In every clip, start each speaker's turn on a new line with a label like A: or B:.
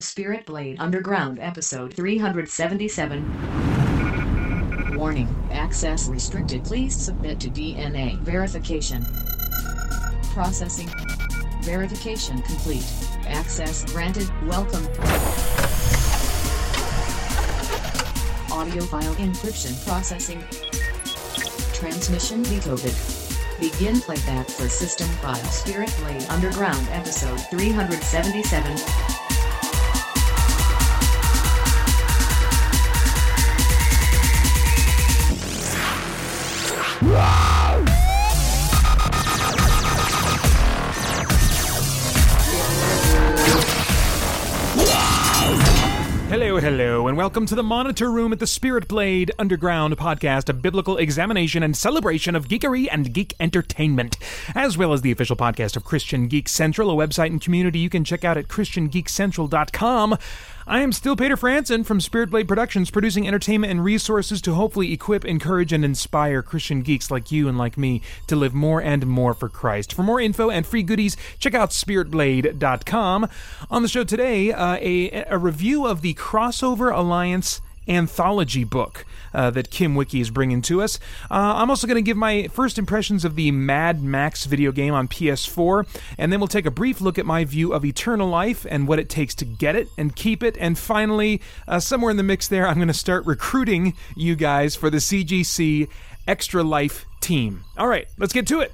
A: Spirit Blade Underground Episode 377. Warning, access restricted. Please submit to DNA verification. Processing. Verification complete. Access granted. Welcome. Audio file encryption processing. Transmission decoded. Begin playback for system file. Spirit Blade Underground Episode 377.
B: Hello, and welcome to the Monitor Room at the Spirit Blade Underground podcast, a biblical examination and celebration of geekery and geek entertainment, as well as the official podcast of Christian Geek Central, a website and community you can check out at ChristianGeekCentral.com. I am still Peter Franson from Spirit Blade Productions, producing entertainment and resources to hopefully equip, encourage, and inspire Christian geeks like you and like me to live more and more for Christ. For more info and free goodies, check out SpiritBlade.com. On the show today, a review of the Crossover Alliance anthology book that Kim Wiki is bringing to us. I'm also going to give my first impressions of the Mad Max video game on PS4, and then we'll take a brief look at my view of Eternal Life and what it takes to get it and keep it, and finally, somewhere in the mix there, I'm going to start recruiting you guys for the CGC Extra Life team. All right, let's get to it.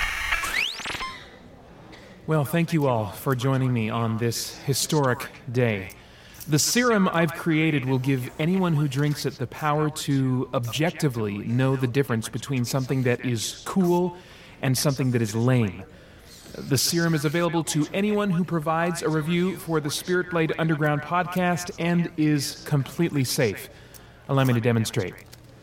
B: Well, thank you all for joining me on this historic day. The serum I've created will give anyone who drinks it the power to objectively know the difference between something that is cool and something that is lame. The serum is available to anyone who provides a review for the Spirit Blade Underground podcast and is completely safe. Allow me to demonstrate.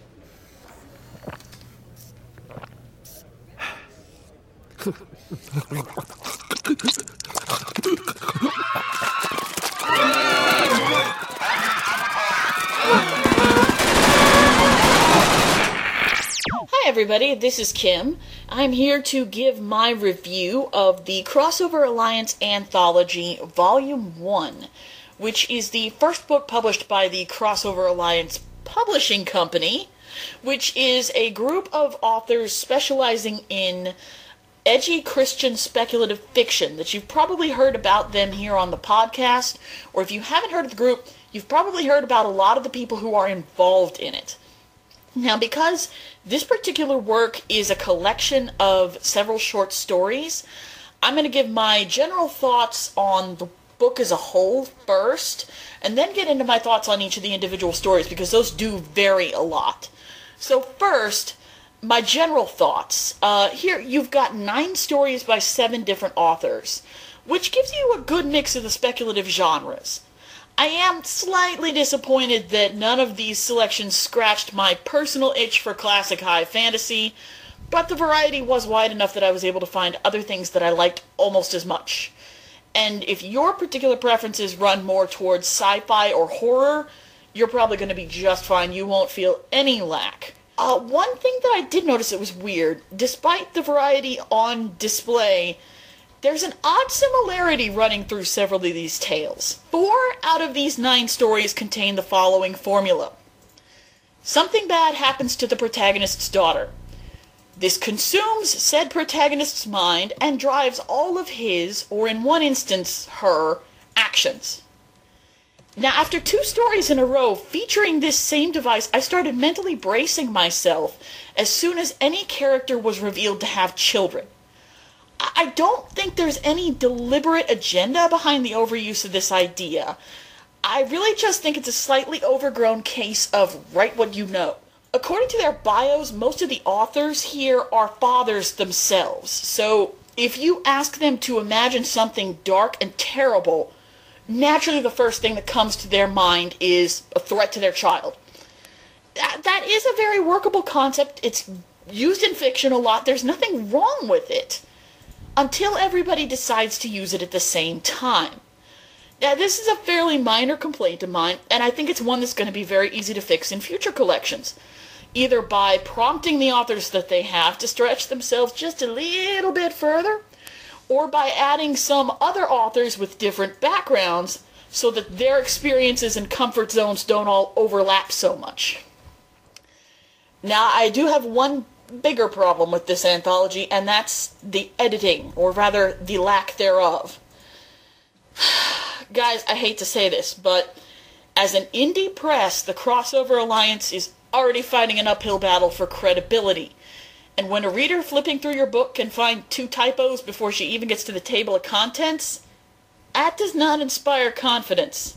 C: Hi everybody, this is Kim. I'm here to give my review of the Crossover Alliance Anthology Volume 1, which is the first book published by the Crossover Alliance Publishing Company, which is a group of authors specializing in edgy Christian speculative fiction that you've probably heard about them here on the podcast, or if you haven't heard of the group, you've probably heard about a lot of the people who are involved in it. Now, because this particular work is a collection of several short stories, I'm going to give my general thoughts on the book as a whole first, and then get into my thoughts on each of the individual stories, because those do vary a lot. So first, my general thoughts. Here you've got 9 stories by 7 different authors, which gives you a good mix of the speculative genres. I am slightly disappointed that none of these selections scratched my personal itch for classic high fantasy, but the variety was wide enough that I was able to find other things that I liked almost as much. And if your particular preferences run more towards sci-fi or horror, you're probably going to be just fine. You won't feel any lack. One thing that I did notice that was weird, despite the variety on display, there's an odd similarity running through several of these tales. 4 out of these 9 stories contain the following formula. Something bad happens to the protagonist's daughter. This consumes said protagonist's mind and drives all of his, or in one instance, her, actions. Now, after 2 stories in a row featuring this same device, I started mentally bracing myself as soon as any character was revealed to have children. I don't think there's any deliberate agenda behind the overuse of this idea. I really just think it's a slightly overgrown case of write what you know. According to their bios, most of the authors here are fathers themselves, so if you ask them to imagine something dark and terrible, naturally the first thing that comes to their mind is a threat to their child. That is a very workable concept. It's used in fiction a lot. There's nothing wrong with it, until everybody decides to use it at the same time. Now, this is a fairly minor complaint of mine, and I think it's one that's going to be very easy to fix in future collections, either by prompting the authors that they have to stretch themselves just a little bit further, or by adding some other authors with different backgrounds so that their experiences and comfort zones don't all overlap so much. Now, I do have one bigger problem with this anthology, and that's the editing, or rather, the lack thereof. Guys, I hate to say this, but as an indie press, the Crossover Alliance is already fighting an uphill battle for credibility. And when a reader flipping through your book can find 2 typos before she even gets to the table of contents, that does not inspire confidence.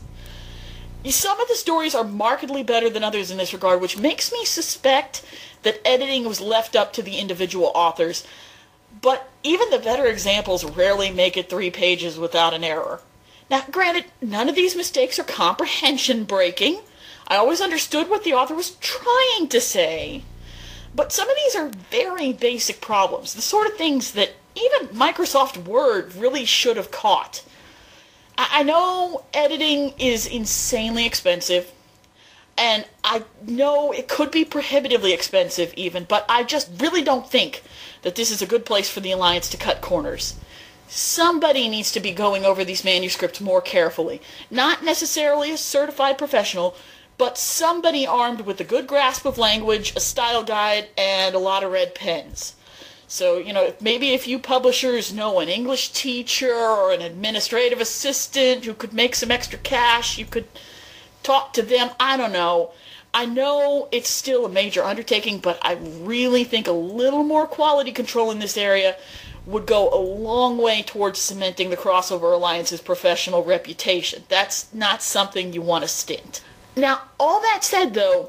C: Some of the stories are markedly better than others in this regard, which makes me suspect that editing was left up to the individual authors. But even the better examples rarely make it 3 pages without an error. Now, granted, none of these mistakes are comprehension-breaking. I always understood what the author was trying to say. But some of these are very basic problems, the sort of things that even Microsoft Word really should have caught. I know editing is insanely expensive, and I know it could be prohibitively expensive even, but I just really don't think that this is a good place for the Alliance to cut corners. Somebody needs to be going over these manuscripts more carefully. Not necessarily a certified professional, but somebody armed with a good grasp of language, a style guide, and a lot of red pens. So, maybe if you publishers know an English teacher or an administrative assistant who could make some extra cash, you could talk to them. I don't know. I know it's still a major undertaking, but I really think a little more quality control in this area would go a long way towards cementing the Crossover Alliance's professional reputation. That's not something you want to stint. Now, all that said, though,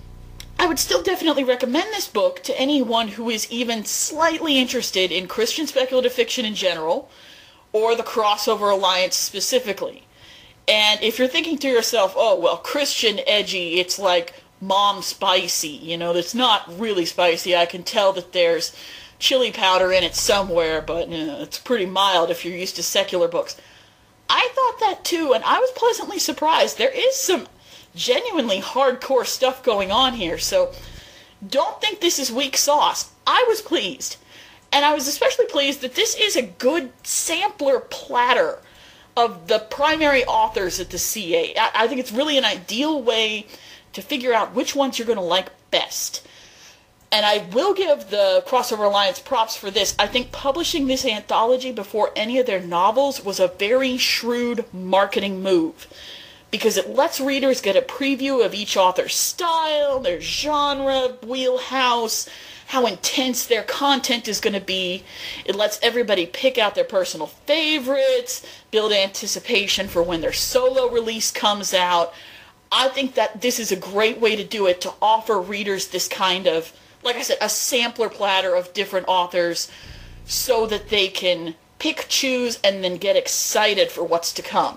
C: I would still definitely recommend this book to anyone who is even slightly interested in Christian speculative fiction in general, or the Crossover Alliance specifically. And if you're thinking to yourself, oh, well, Christian edgy, it's like mom spicy, it's not really spicy. I can tell that there's chili powder in it somewhere, but it's pretty mild if you're used to secular books. I thought that too, and I was pleasantly surprised. There is some genuinely hardcore stuff going on here, so don't think this is weak sauce. I was pleased. And I was especially pleased that this is a good sampler platter of the primary authors at the CA. I think it's really an ideal way to figure out which ones you're going to like best. And I will give the Crossover Alliance props for this. I think publishing this anthology before any of their novels was a very shrewd marketing move, because it lets readers get a preview of each author's style, their genre, wheelhouse, how intense their content is going to be. It lets everybody pick out their personal favorites, build anticipation for when their solo release comes out. I think that this is a great way to do it, to offer readers this kind of, like I said, a sampler platter of different authors so that they can pick, choose, and then get excited for what's to come.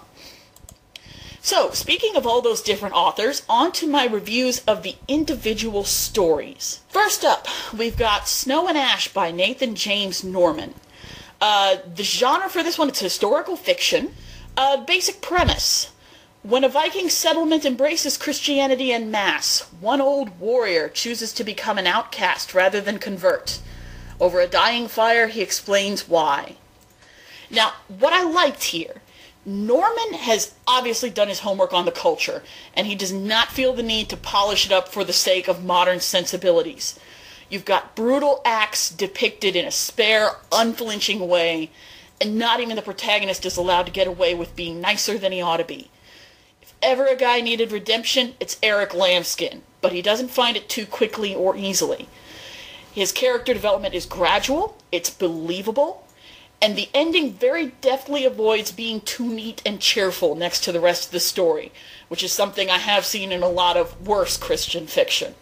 C: So, speaking of all those different authors, on to my reviews of the individual stories. First up, we've got Snow and Ash by Nathan James Norman. The genre for this one, it's historical fiction. Basic premise. When a Viking settlement embraces Christianity en masse, one old warrior chooses to become an outcast rather than convert. Over a dying fire, he explains why. Now, what I liked here, Norman has obviously done his homework on the culture, and he does not feel the need to polish it up for the sake of modern sensibilities. You've got brutal acts depicted in a spare, unflinching way, and not even the protagonist is allowed to get away with being nicer than he ought to be. If ever a guy needed redemption, it's Eric Lambskin, but he doesn't find it too quickly or easily. His character development is gradual, it's believable, and the ending very deftly avoids being too neat and cheerful next to the rest of the story, which is something I have seen in a lot of worse Christian fiction.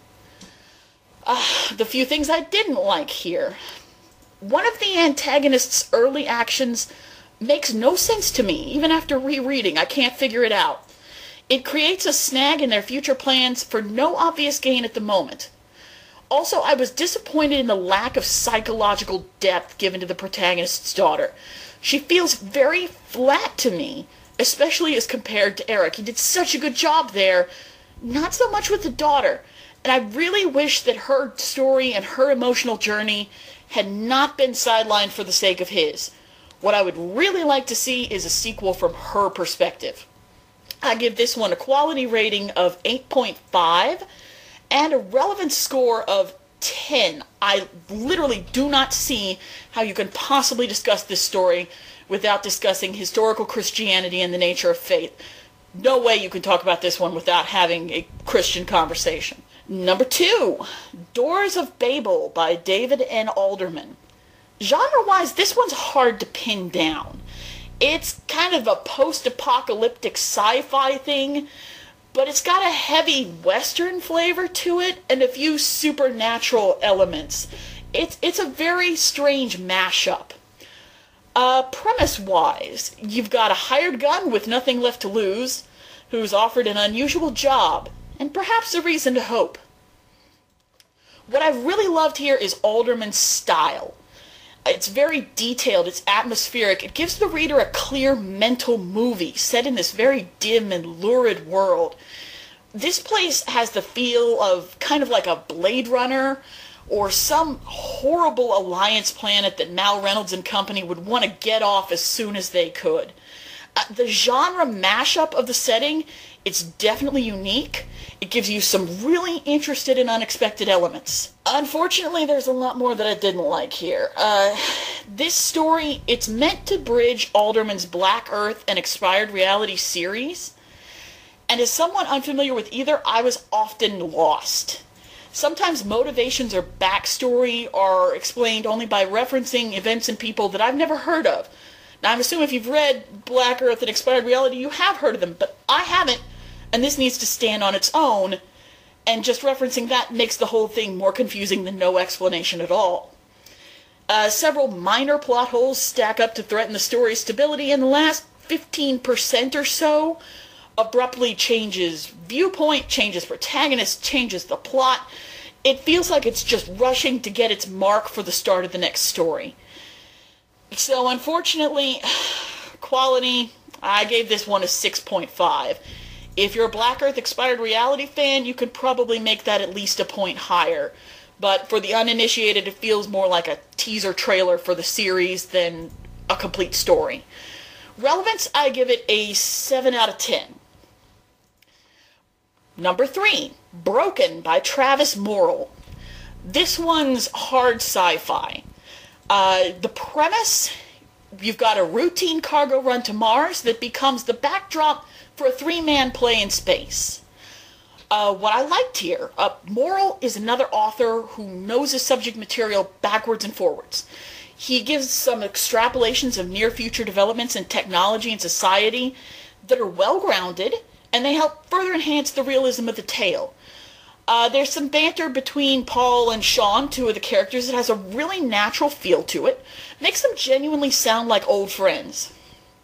C: The few things I didn't like here. One of the antagonist's early actions makes no sense to me, even after rereading. I can't figure it out. It creates a snag in their future plans for no obvious gain at the moment. Also, I was disappointed in the lack of psychological depth given to the protagonist's daughter. She feels very flat to me, especially as compared to Eric. He did such a good job there, not so much with the daughter. And I really wish that her story and her emotional journey had not been sidelined for the sake of his. What I would really like to see is a sequel from her perspective. I give this one a quality rating of 8.5 and a relevance score of 10. I literally do not see how you can possibly discuss this story without discussing historical Christianity and the nature of faith. No way you can talk about this one without having a Christian conversation. Number 2, Doors of Babel by David N. Alderman. Genre-wise, this one's hard to pin down. It's kind of a post-apocalyptic sci-fi thing, but it's got a heavy Western flavor to it and a few supernatural elements. It's a very strange mashup. Premise-wise, you've got a hired gun with nothing left to lose, who's offered an unusual job, and perhaps a reason to hope. What I've really loved here is Alderman's style. It's very detailed, it's atmospheric, it gives the reader a clear mental movie set in this very dim and lurid world. This place has the feel of kind of like a Blade Runner, or some horrible Alliance planet that Mal Reynolds and company would want to get off as soon as they could. The genre mashup of the setting, it's definitely unique. It gives you some really interesting and unexpected elements. Unfortunately, there's a lot more that I didn't like here. This story, it's meant to bridge Alderman's Black Earth and Expired Reality series, and as someone unfamiliar with either, I was often lost. Sometimes motivations or backstory are explained only by referencing events and people that I've never heard of. Now, I'm assuming if you've read Black Earth and Expired Reality, you have heard of them, but I haven't, and this needs to stand on its own, and just referencing that makes the whole thing more confusing than no explanation at all. Several minor plot holes stack up to threaten the story's stability, and the last 15% or so abruptly changes viewpoint, changes protagonist, changes the plot. It feels like it's just rushing to get its mark for the start of the next story. So unfortunately, quality, I gave this one a 6.5. If you're a Black Earth Expired Reality fan, you could probably make that at least a point higher. But for the uninitiated, it feels more like a teaser trailer for the series than a complete story. Relevance, I give it a 7 out of 10. Number 3, Broken by Travis Morrill. This one's hard sci-fi. The premise, you've got a routine cargo run to Mars that becomes the backdrop for a 3-man play in space. What I liked here, Morrill is another author who knows his subject material backwards and forwards. He gives some extrapolations of near-future developments in technology and society that are well-grounded, and they help further enhance the realism of the tale. There's some banter between Paul and Sean, 2 of the characters, that has a really natural feel to it. Makes them genuinely sound like old friends.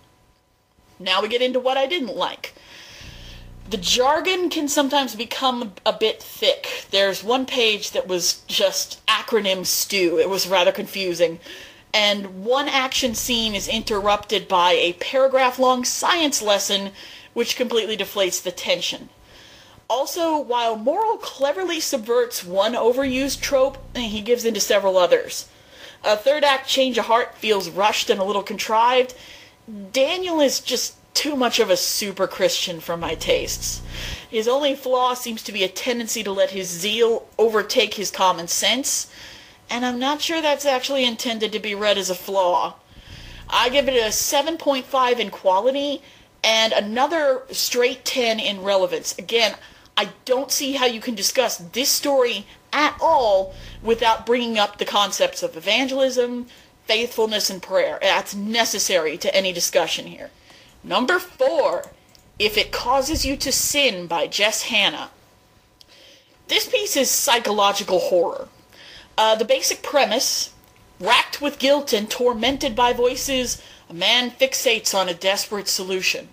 C: Now we get into what I didn't like. The jargon can sometimes become a bit thick. There's one page that was just acronym stew. It was rather confusing. And one action scene is interrupted by a paragraph-long science lesson which completely deflates the tension. Also, while Morrill cleverly subverts one overused trope, he gives into several others. A third act change of heart feels rushed and a little contrived. Daniel is just too much of a super Christian for my tastes. His only flaw seems to be a tendency to let his zeal overtake his common sense, and I'm not sure that's actually intended to be read as a flaw. I give it a 7.5 in quality, and another straight 10 in relevance. Again, I don't see how you can discuss this story at all without bringing up the concepts of evangelism, faithfulness, and prayer. That's necessary to any discussion here. Number 4, If It Causes You to Sin by Jess Hanna. This piece is psychological horror. The basic premise, racked with guilt and tormented by voices, a man fixates on a desperate solution.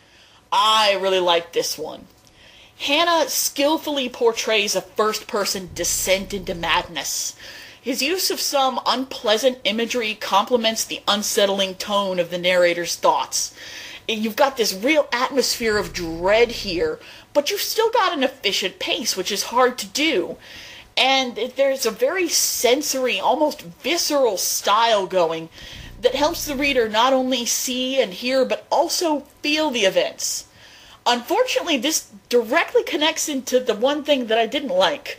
C: I really like this one. Hanna skillfully portrays a first-person descent into madness. His use of some unpleasant imagery complements the unsettling tone of the narrator's thoughts. You've got this real atmosphere of dread here, but you've still got an efficient pace, which is hard to do. And there's a very sensory, almost visceral style going that helps the reader not only see and hear, but also feel the events. Unfortunately, this directly connects into the one thing that I didn't like.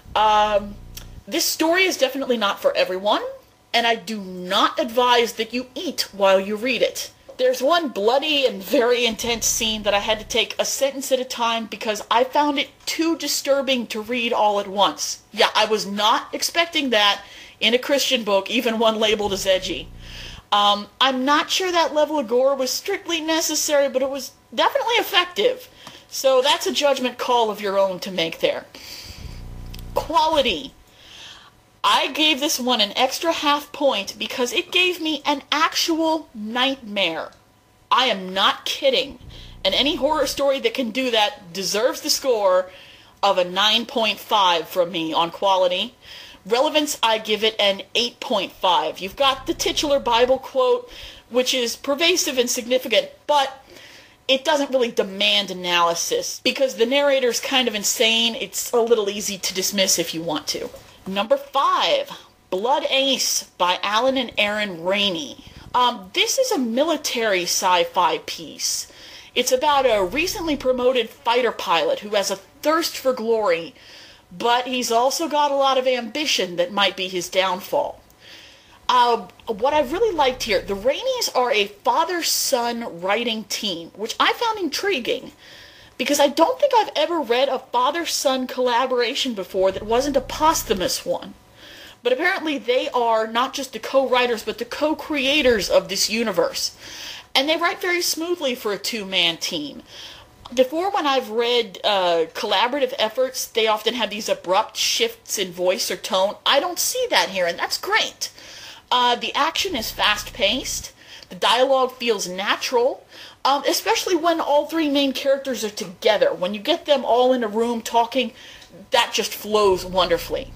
C: This story is definitely not for everyone, and I do not advise that you eat while you read it. There's one bloody and very intense scene that I had to take a sentence at a time because I found it too disturbing to read all at once. Yeah, I was not expecting that in a Christian book, even one labeled as edgy. I'm not sure that level of gore was strictly necessary, but it was definitely effective. So that's a judgment call of your own to make there. Quality. I gave this one an extra half point because it gave me an actual nightmare. I am not kidding. And any horror story that can do that deserves the score of a 9.5 from me on quality. Relevance, I give it an 8.5. You've got the titular Bible quote, which is pervasive and significant, but it doesn't really demand analysis. Because the narrator's kind of insane, it's a little easy to dismiss if you want to. Number 5, Blood Ace by Alan and Aaron Rainey. This is a military sci-fi piece. It's about a recently promoted fighter pilot who has a thirst for glory, but he's also got a lot of ambition that might be his downfall. What I really liked here, the Raineys are a father-son writing team, which I found intriguing. Because I don't think I've ever read a father-son collaboration before that wasn't a posthumous one. But apparently they are not just the co-writers, but the co-creators of this universe. And they write very smoothly for a two-man team. Before, when I've read collaborative efforts, they often have these abrupt shifts in voice or tone. I don't see that here, and that's great. The action is fast-paced. The dialogue feels natural. Especially when all three main characters are together. When you get them all in a room talking, that just flows wonderfully.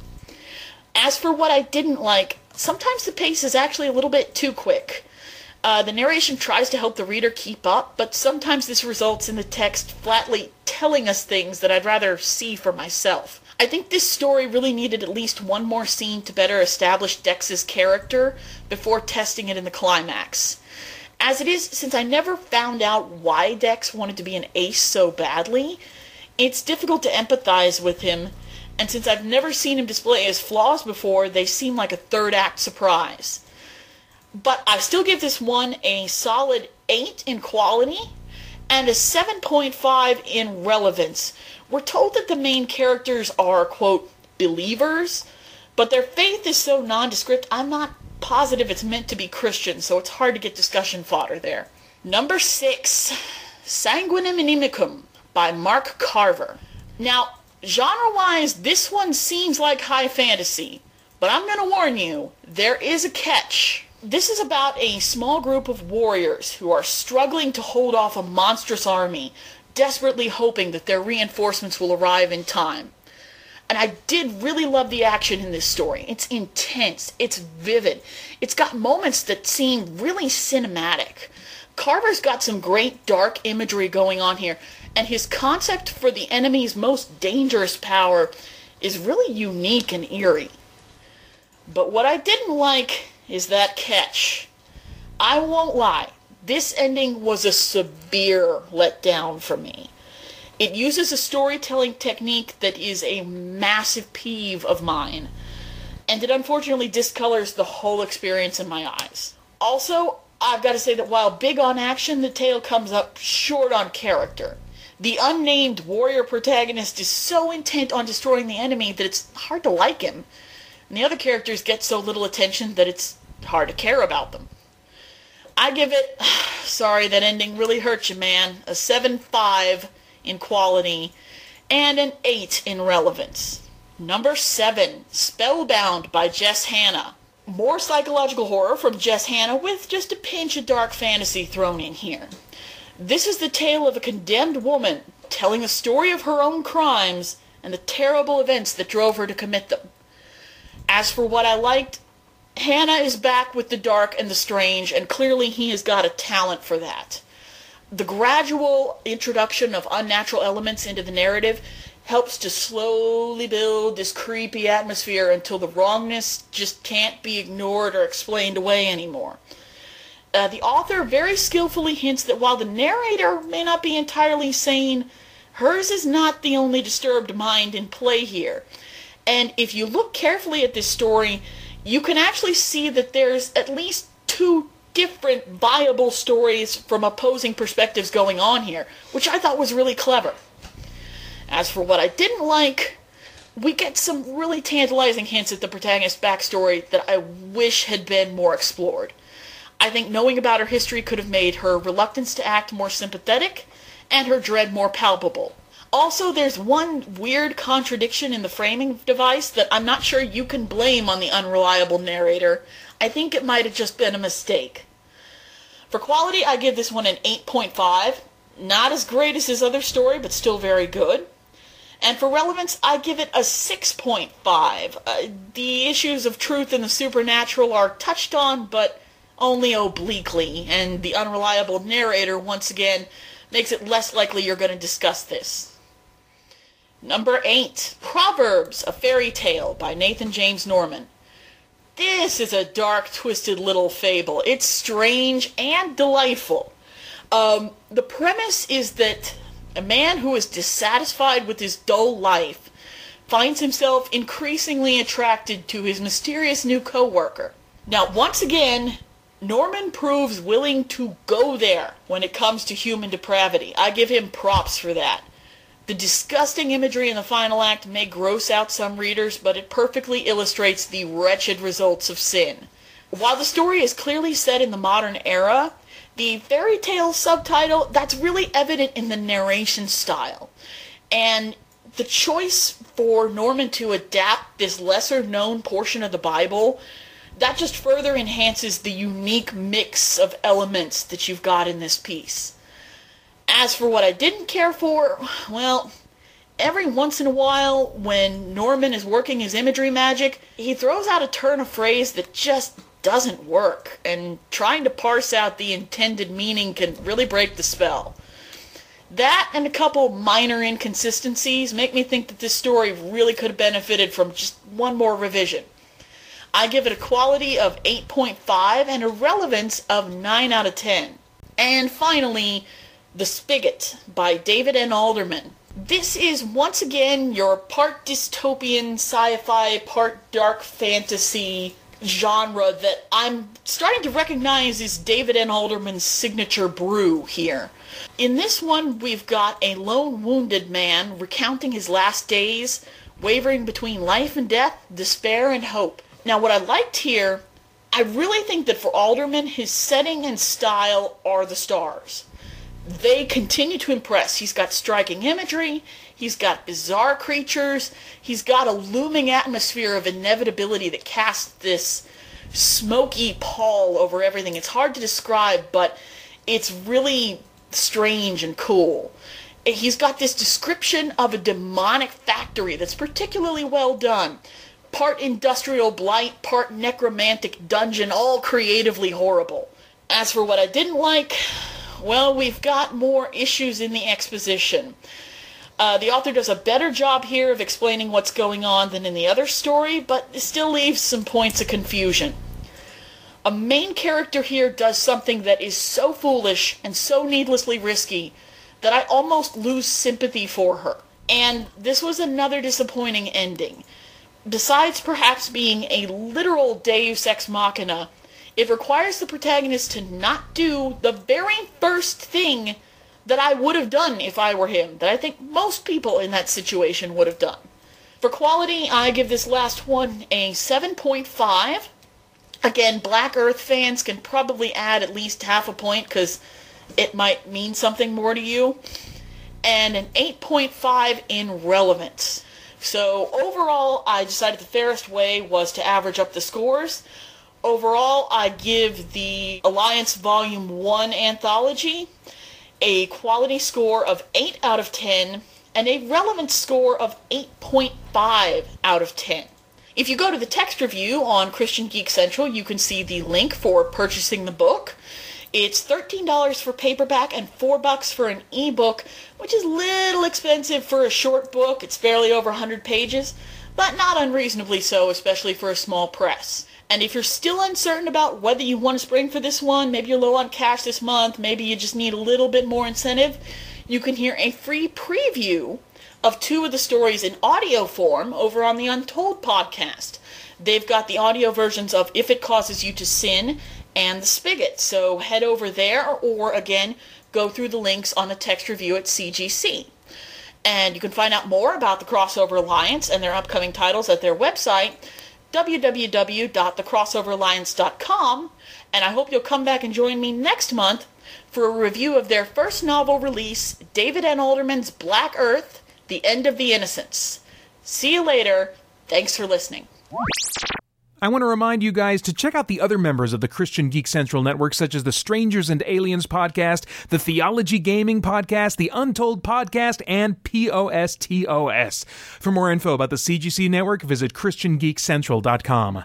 C: As for what I didn't like, sometimes the pace is actually a little bit too quick. The narration tries to help the reader keep up, but sometimes this results in the text flatly telling us things that I'd rather see for myself. I think this story really needed at least one more scene to better establish Dex's character before testing it in the climax. As it is, since I never found out why Dex wanted to be an ace so badly, it's difficult to empathize with him, and since I've never seen him display his flaws before, they seem like a third-act surprise. But I still give this one a solid 8 in quality, and a 7.5 in relevance. We're told that the main characters are, quote, believers, but their faith is so nondescript, I'm not positive it's meant to be Christian, so it's hard to get discussion fodder there. Number 6, Sanguinem Inimicum by Mark Carver. Now, genre-wise, this one seems like high fantasy, but I'm going to warn you, there is a catch. This is about a small group of warriors who are struggling to hold off a monstrous army, desperately hoping that their reinforcements will arrive in time. And I did really love the action in this story. It's intense. It's vivid. It's got moments that seem really cinematic. Carver's got some great dark imagery going on here, and his concept for the enemy's most dangerous power is really unique and eerie. But what I didn't like is that catch. I won't lie. This ending was a severe letdown for me. It uses a storytelling technique that is a massive peeve of mine, and it unfortunately discolors the whole experience in my eyes. Also, I've got to say that while big on action, the tale comes up short on character. The unnamed warrior protagonist is so intent on destroying the enemy that it's hard to like him, and the other characters get so little attention that it's hard to care about them. I give it, sorry, that ending really hurt you, man, a 7.5 in quality, and an 8 in relevance. Number 7, Spellbound by Jess Hanna. More psychological horror from Jess Hanna with just a pinch of dark fantasy thrown in here. This is the tale of a condemned woman telling a story of her own crimes and the terrible events that drove her to commit them. As for what I liked, Hanna is back with the dark and the strange, and clearly he has got a talent for that. The gradual introduction of unnatural elements into the narrative helps to slowly build this creepy atmosphere until the wrongness just can't be ignored or explained away anymore. The author very skillfully hints that while the narrator may not be entirely sane, hers is not the only disturbed mind in play here. And if you look carefully at this story, you can actually see that there's at least two different viable stories from opposing perspectives going on here, which I thought was really clever. As for what I didn't like, we get some really tantalizing hints at the protagonist's backstory that I wish had been more explored. I think knowing about her history could have made her reluctance to act more sympathetic, and her dread more palpable. Also, there's one weird contradiction in the framing device that I'm not sure you can blame on the unreliable narrator. I think it might have just been a mistake. For quality, I give this one an 8.5. Not as great as his other story, but still very good. And for relevance, I give it a 6.5. The issues of truth and the supernatural are touched on, but only obliquely, and the unreliable narrator, once again, makes it less likely you're going to discuss this. Number 8, Proverbs, a Fairy Tale by Nathan James Norman. This is a dark, twisted little fable. It's strange and delightful. The premise is that a man who is dissatisfied with his dull life finds himself increasingly attracted to his mysterious new co-worker. Now, once again, Norman proves willing to go there when it comes to human depravity. I give him props for that. The disgusting imagery in the final act may gross out some readers, but it perfectly illustrates the wretched results of sin. While the story is clearly set in the modern era, the fairy tale subtitle, that's really evident in the narration style. And the choice for Norman to adapt this lesser-known portion of the Bible, that just further enhances the unique mix of elements that you've got in this piece. As for what I didn't care for, well, every once in a while, when Norman is working his imagery magic, he throws out a turn of phrase that just doesn't work, and trying to parse out the intended meaning can really break the spell. That and a couple minor inconsistencies make me think that this story really could have benefited from just one more revision. I give it a quality of 8.5 and a relevance of 9 out of 10. And finally, The Spigot by David N. Alderman. This is once again your part dystopian sci-fi, part dark fantasy genre that I'm starting to recognize is David N. Alderman's signature brew here. In this one, we've got a lone wounded man recounting his last days, wavering between life and death, despair and hope. Now, what I liked here, I really think that for Alderman, his setting and style are the stars. They continue to impress. He's got striking imagery, he's got bizarre creatures, he's got a looming atmosphere of inevitability that casts this smoky pall over everything. It's hard to describe, but it's really strange and cool. He's got this description of a demonic factory that's particularly well done. Part industrial blight, part necromantic dungeon, all creatively horrible. As for what I didn't like, well, we've got more issues in the exposition. The author does a better job here of explaining what's going on than in the other story, but it still leaves some points of confusion. A main character here does something that is so foolish and so needlessly risky that I almost lose sympathy for her. And this was another disappointing ending. Besides perhaps being a literal deus ex machina, it requires the protagonist to not do the very first thing that I would have done if I were him, that I think most people in that situation would have done. For quality, I give this last one a 7.5. Again, Black Earth fans can probably add at least half a point because it might mean something more to you. And an 8.5 in relevance. So overall, I decided the fairest way was to average up the scores. Overall, I give the Alliance Volume 1 anthology a quality score of 8 out of 10 and a relevance score of 8.5 out of 10. If you go to the text review on Christian Geek Central, you can see the link for purchasing the book. It's $13 for paperback and $4 for an ebook, which is a little expensive for a short book. It's barely over 100 pages, but not unreasonably so, especially for a small press. And if you're still uncertain about whether you want to spring for this one, maybe you're low on cash this month, maybe you just need a little bit more incentive, you can hear a free preview of 2 of the stories in audio form over on the Untold podcast. They've got the audio versions of If It Causes You to Sin and The Spigot. So head over there, or again, go through the links on the text review at CGC. And you can find out more about the Crossover Alliance and their upcoming titles at their website, www.thecrossoveralliance.com, and I hope you'll come back and join me next month for a review of their first novel release, David N. Alderman's Black Earth, The End of the Innocents. See you later. Thanks for listening.
B: I want to remind you guys to check out the other members of the Christian Geek Central Network, such as the Strangers and Aliens podcast, the Theology Gaming podcast, the Untold podcast, and POSTOS. For more info about the CGC network, visit ChristianGeekCentral.com.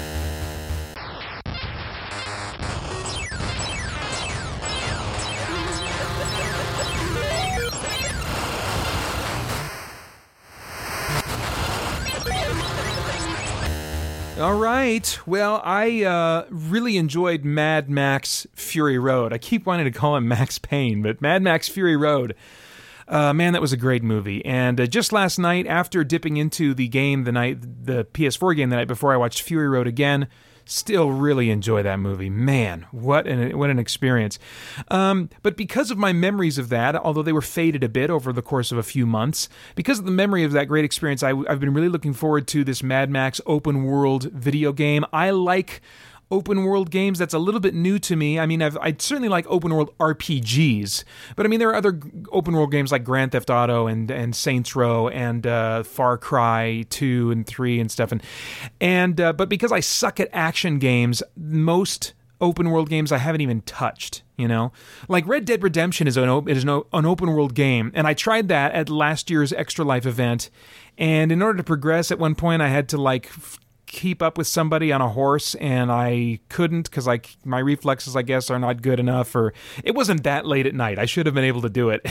B: All right. Well, I really enjoyed Mad Max Fury Road. I keep wanting to call him Max Payne, but Mad Max Fury Road. Man, that was a great movie. And just last night, after dipping into the game the PS4 game the night before, I watched Fury Road again. Still really enjoy that movie. Man, what an experience. But because of my memories of that, although they were faded a bit over the course of a few months, because of the memory of that great experience, I've been really looking forward to this Mad Max open world video game. I like open world games. That's a little bit new to me. I mean, I certainly like open world RPGs, but I mean, there are other open world games like Grand Theft Auto and Saints Row and Far Cry 2 and 3 and stuff. But because I suck at action games, most open world games I haven't even touched, you know? Like Red Dead Redemption is an open world game, and I tried that at last year's Extra Life event, and in order to progress, at one point I had to keep up with somebody on a horse, and I couldn't because my reflexes, I guess, are not good enough, or it wasn't that late at night. I should have been able to do it.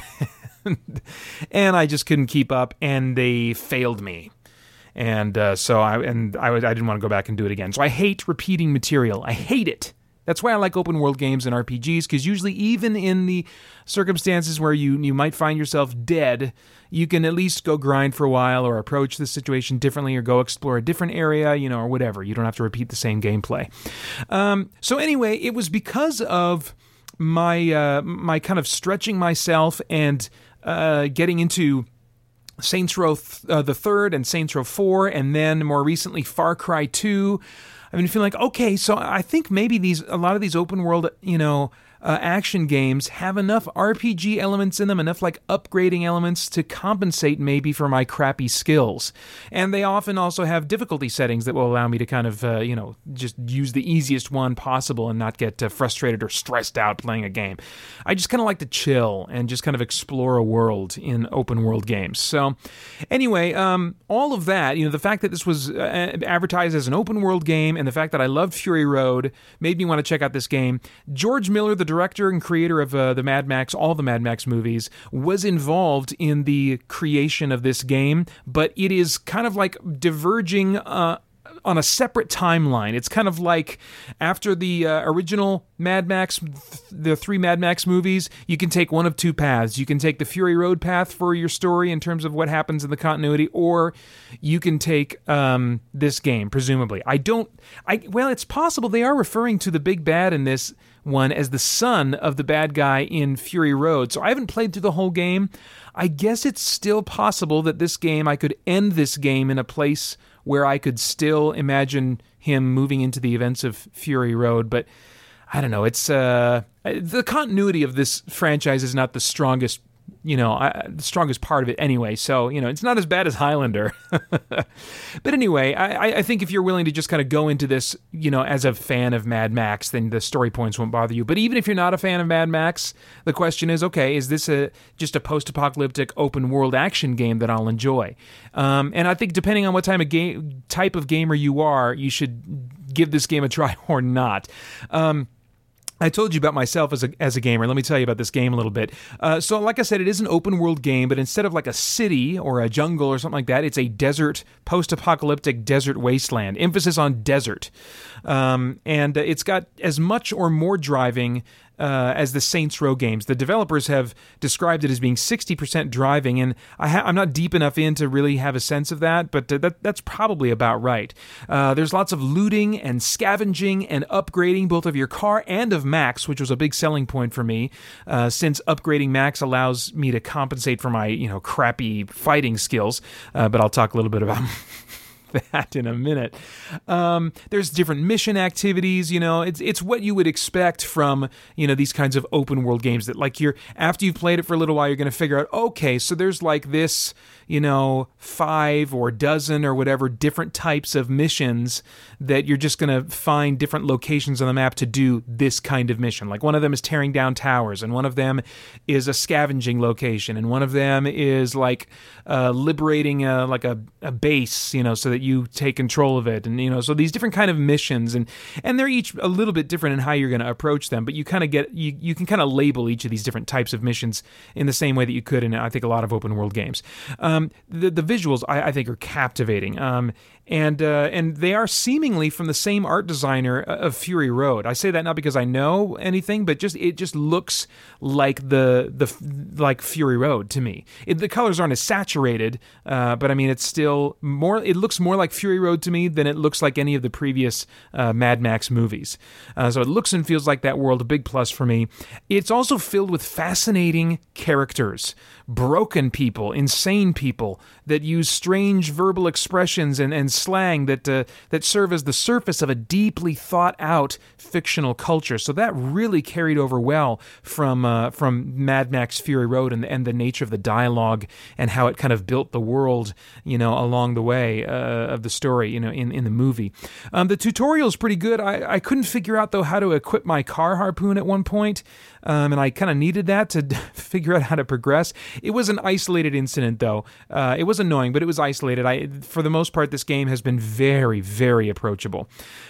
B: And I just couldn't keep up, and they failed me. And so I didn't want to go back and do it again. So I hate repeating material. I hate it. That's why I like open world games and RPGs, because usually even in the circumstances where you might find yourself dead, you can at least go grind for a while or approach the situation differently or go explore a different area, or whatever. You don't have to repeat the same gameplay. So anyway, it was because of my kind of stretching myself and getting into Saints Row the Third and Saints Row 4, and then more recently Far Cry 2. I've been feeling like, okay, so I think maybe a lot of these open world, action games have enough RPG elements in them, enough upgrading elements to compensate maybe for my crappy skills. And they often also have difficulty settings that will allow me to kind of, just use the easiest one possible and not get frustrated or stressed out playing a game. I just kind of like to chill and just kind of explore a world in open world games. So anyway, all of that, the fact that this was advertised as an open world game and the fact that I loved Fury Road made me want to check out this game. George Miller, the director and creator of all the Mad Max movies, was involved in the creation of this game, but it is kind of diverging on a separate timeline. It's kind of like after the original Mad Max, the 3 Mad Max movies, you can take one of 2 paths. You can take the Fury Road path for your story in terms of what happens in the continuity, or you can take this game, presumably. It's possible they are referring to the big bad in this one as the son of the bad guy in Fury Road. So I haven't played through the whole game. I guess it's still possible that I could end this game in a place where I could still imagine him moving into the events of Fury Road, but I don't know. It's the continuity of this franchise is not the strongest, the strongest part of it anyway. So, it's not as bad as Highlander. But anyway, I think if you're willing to just kind of go into this, as a fan of Mad Max, then the story points won't bother you. But even if you're not a fan of Mad Max, the question is, okay, is this just a post-apocalyptic open-world action game that I'll enjoy? And I think depending on what type of gamer you are, you should give this game a try or not. I told you about myself as a gamer. Let me tell you about this game a little bit. So like I said, it is an open world game, but instead of like a city or a jungle or something like that, it's a desert, post-apocalyptic desert wasteland. Emphasis on desert. And it's got as much or more driving as the Saints Row games. The developers have described it as being 60% driving, and I'm not deep enough in to really have a sense of that, but that's probably about right. There's lots of looting and scavenging and upgrading both of your car and of Max, which was a big selling point for me, since upgrading Max allows me to compensate for my crappy fighting skills, but I'll talk a little bit about that in a minute. There's different mission activities, it's what you would expect from, these kinds of open world games that after you've played it for a little while, you're going to figure out, okay, so there's like this, 5 or dozen or whatever different types of missions that you're just going to find different locations on the map to do this kind of mission. Like one of them is tearing down towers, and one of them is a scavenging location, and one of them is like liberating a base, so that you take control of it, and so these different kind of missions, and they're each a little bit different in how you're going to approach them, but you kind of get you can kind of label each of these different types of missions in the same way that you could in I think a lot of open world games. The visuals I think are captivating, and they are seemingly from the same art designer of Fury Road. I say that not because I know anything, but it just looks like like Fury Road to me. The colors aren't as saturated, but I mean it's still more. It looks more like Fury Road to me than it looks like any of the previous Mad Max movies. So it looks and feels like that world. A big plus for me. It's also filled with fascinating characters, broken people, insane people that use strange verbal expressions and slang that serve as the surface of a deeply thought out fictional culture. So that really carried over well from Mad Max Fury Road and the nature of the dialogue and how it kind of built the world, along the way of the story, in the movie. The tutorial is pretty good. I couldn't figure out though how to equip my car harpoon at one point, and I kind of needed that to figure out how to progress. It was an isolated incident though. It was annoying, but it was isolated. For the most part, this game has been very, very approachable.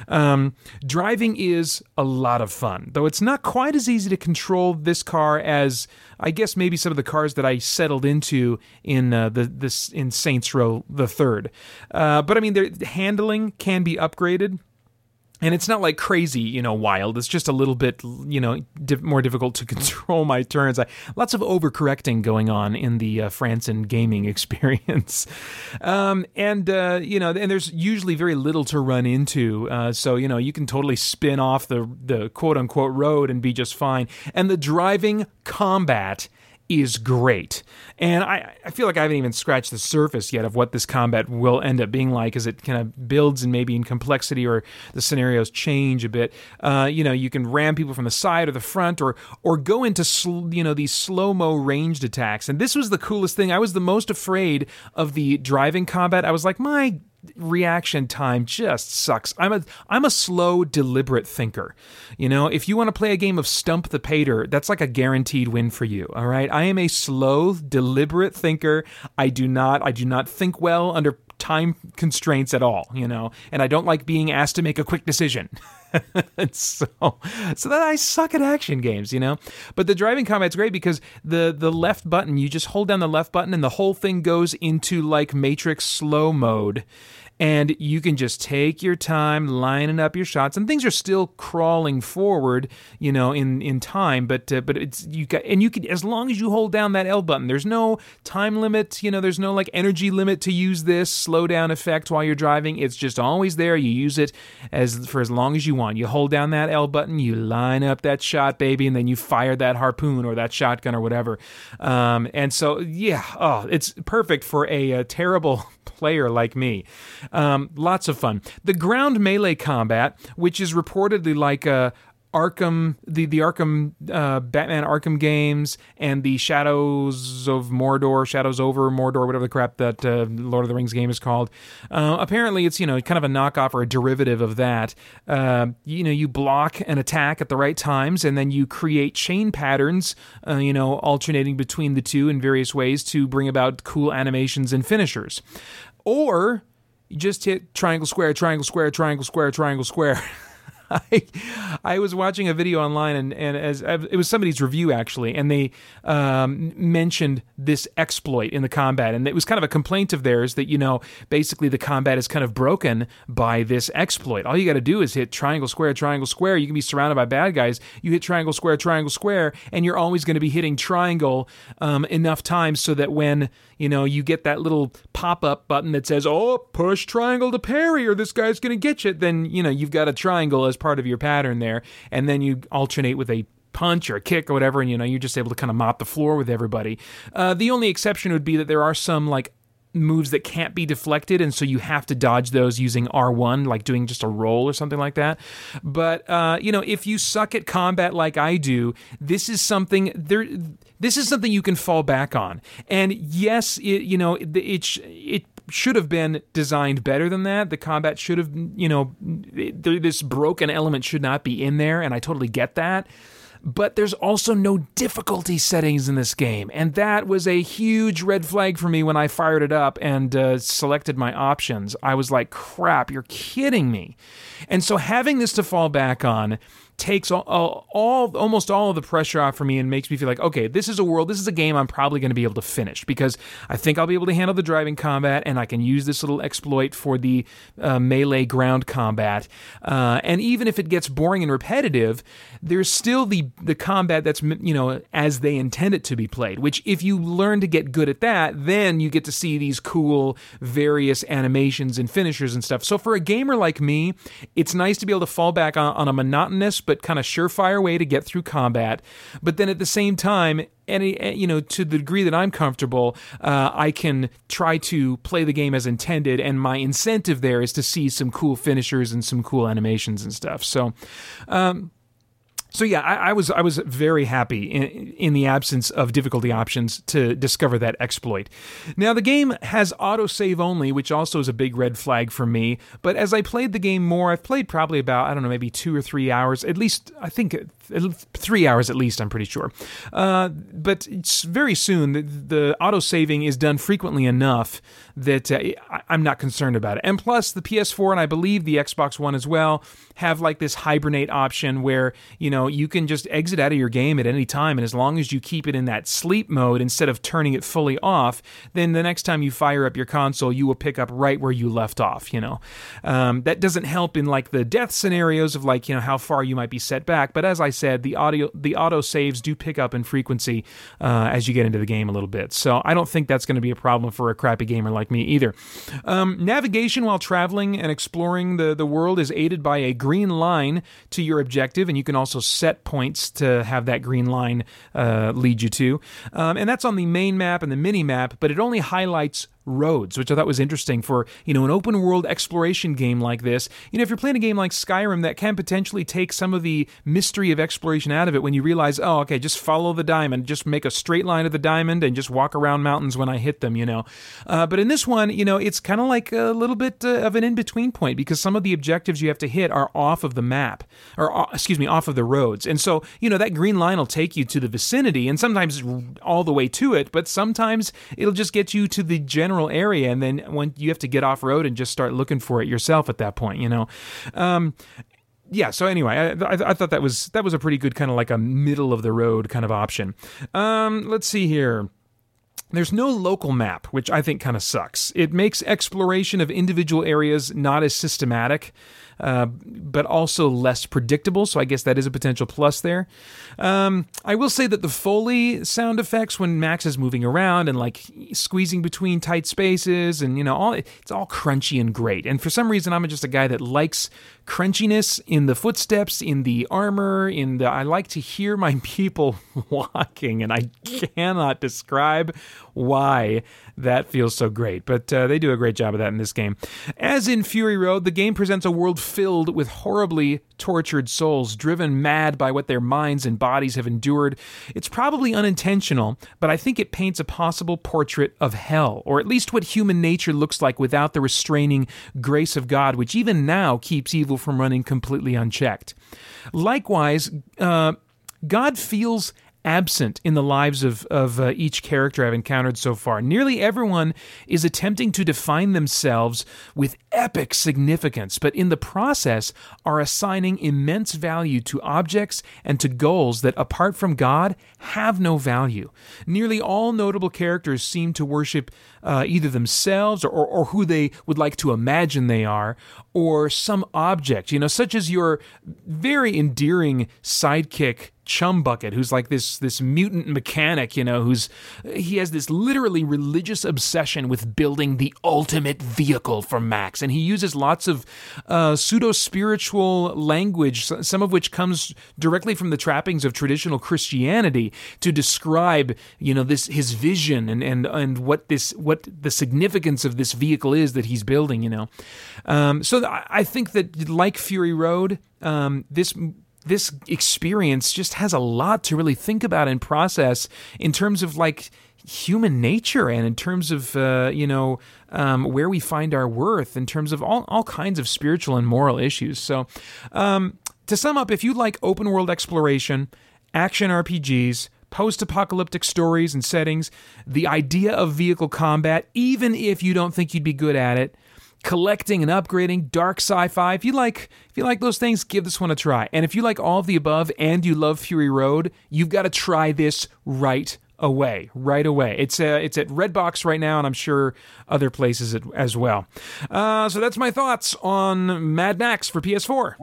B: Driving is a lot of fun, though it's not quite as easy to control this car as I guess maybe some of the cars that I settled into in in Saints Row the Third. But I mean, the handling can be upgraded. And it's not like crazy, wild. It's just a little bit, more difficult to control my turns. Lots of overcorrecting going on in the Franson gaming experience. And there's usually very little to run into. So, you can totally spin off the quote-unquote road and be just fine. And the driving combat is great. And I feel like I haven't even scratched the surface yet of what this combat will end up being like as it kind of builds and maybe in complexity or the scenarios change a bit. You can ram people from the side or the front or go into these slow-mo ranged attacks. And this was the coolest thing. I was the most afraid of the driving combat. I was like, my reaction time just sucks. I'm a slow, deliberate thinker. If you want to play a game of Stump the Pater, that's like a guaranteed win for you. All right, I am a slow, deliberate thinker. I do not think well under time constraints at all. And I don't like being asked to make a quick decision. so that I suck at action games, But the driving combat's great because the left button, you just hold down the left button and the whole thing goes into like Matrix slow mode. And you can just take your time lining up your shots, and things are still crawling forward, in time. But it's you can, as long as you hold down that L button, there's no time limit. There's no like energy limit to use this slow down effect while you're driving. It's just always there. You use it for as long as you want. You hold down that L button, you line up that shot, baby, and then you fire that harpoon or that shotgun or whatever. And so it's perfect for a terrible player like me. Lots of fun. The ground melee combat, which is reportedly like Arkham, the Arkham, Batman Arkham games and the Shadows over Mordor, whatever the crap that Lord of the Rings game is called. Apparently it's, kind of a knockoff or a derivative of that. You block an attack at the right times and then you create chain patterns, alternating between the two in various ways to bring about cool animations and finishers. Or you just hit triangle, square, triangle, square, triangle, square, triangle, square. I was watching a video online, and as it was somebody's review actually, and they mentioned this exploit in the combat, and it was kind of a complaint of theirs that, you know, basically the combat is kind of broken by this exploit. All you got to do is hit triangle, square, triangle, square. You can be surrounded by bad guys. You hit triangle, square, and you're always going to be hitting triangle enough times so that when, you know, you get that little pop-up button that says, oh, push triangle to parry or this guy's going to get you, then, you know, you've got a triangle as part of your pattern there, and then you alternate with a punch or a kick or whatever, and, you know, you're just able to kind of mop the floor with everybody. The only exception would be that there are some, like, moves that can't be deflected, and so you have to dodge those using R1, like doing just a roll or something like that. But you know, if you suck at combat like I do, this is something you can fall back on. And yes, it should have been designed better than that. The combat should have, you know, this broken element should not be in there, and I totally get that. But there's also no difficulty settings in this game, and that was a huge red flag for me when I fired it up and selected my options. I was like, crap, you're kidding me. And so having this to fall back on takes almost all of the pressure off for me and makes me feel like, okay, this is a game I'm probably going to be able to finish, because I think I'll be able to handle the driving combat, and I can use this little exploit for the melee ground combat. And even if it gets boring and repetitive, there's still the combat that's, you know, as they intend it to be played, which if you learn to get good at that, then you get to see these cool various animations and finishers and stuff. So for a gamer like me, it's nice to be able to fall back on a monotonous but kind of surefire way to get through combat. But then at the same time, you know, to the degree that I'm comfortable, I can try to play the game as intended, and my incentive there is to see some cool finishers and some cool animations and stuff. So yeah, I was very happy in the absence of difficulty options to discover that exploit. Now, the game has autosave only, which also is a big red flag for me. But as I played the game more, I've played probably about, I don't know, maybe 2 or 3 hours, at least, I think 3 hours at least, I'm pretty sure. But it's very soon, the autosaving is done frequently enough that I'm not concerned about it. And plus, the PS4 and I believe the Xbox One as well have like this hibernate option where, you know, you can just exit out of your game at any time, and as long as you keep it in that sleep mode instead of turning it fully off, then the next time you fire up your console, you will pick up right where you left off, you know. That doesn't help in like the death scenarios of like, you know, how far you might be set back, but as I said, the auto saves do pick up in frequency as you get into the game a little bit. So I don't think that's going to be a problem for a crappy gamer like me either. Navigation while traveling and exploring the world is aided by a green line to your objective, and you can also set points to have that green line lead you to. And that's on the main map and the mini map, but it only highlights roads, which I thought was interesting for, you know, an open world exploration game like this. You know, if you're playing a game like Skyrim, that can potentially take some of the mystery of exploration out of it when you realize, oh, okay, just follow the diamond, just make a straight line to the diamond and just walk around mountains when I hit them, you know. But in this one, you know, it's kind of like a little bit of an in-between point, because some of the objectives you have to hit are off of the map, or off of the roads. And so, you know, that green line will take you to the vicinity, and sometimes all the way to it, but sometimes it'll just get you to the general area, and then when you have to get off road and just start looking for it yourself at that point, you know. Yeah, so anyway, I thought that was a pretty good kind of like a middle of the road kind of option. Let's see here. There's no local map, which I think kind of sucks. It makes exploration of individual areas not as systematic, but also less predictable, so I guess that is a potential plus there. I will say that the Foley sound effects when Max is moving around and like squeezing between tight spaces and, you know, it's all crunchy and great. And for some reason, I'm just a guy that likes crunchiness in the footsteps, in the armor, I like to hear my people walking, and I cannot describe why that feels so great. But they do a great job of that in this game. As in Fury Road, the game presents a world filled with horribly tortured souls, driven mad by what their minds and bodies have endured. It's probably unintentional, but I think it paints a possible portrait of hell, or at least what human nature looks like without the restraining grace of God, which even now keeps evil from running completely unchecked. Likewise, God feels absent in the lives of each character I've encountered so far. Nearly everyone is attempting to define themselves with epic significance, but in the process are assigning immense value to objects and to goals that, apart from God, have no value. Nearly all notable characters seem to worship either themselves or who they would like to imagine they are, or some object, such as your very endearing sidekick Chumbucket, who's like this mutant mechanic, he has this literally religious obsession with building the ultimate vehicle for Max, and he uses lots of pseudo-spiritual language, some of which comes directly from the trappings of traditional Christianity, to describe, his vision and what the significance of this vehicle is that he's building, So I think that, like Fury Road, this experience just has a lot to really think about and process in terms of like human nature and in terms of where we find our worth, in terms of all kinds of spiritual and moral issues. So to sum up, if you like open world exploration, action RPGs, post-apocalyptic stories and settings, the idea of vehicle combat, even if you don't think you'd be good at it, collecting and upgrading, dark sci-fi. If you like those things, give this one a try. And if you like all of the above and you love Fury Road, you've got to try this right away. It's at Redbox right now, and I'm sure other places as well. So that's my thoughts on Mad Max for PS4.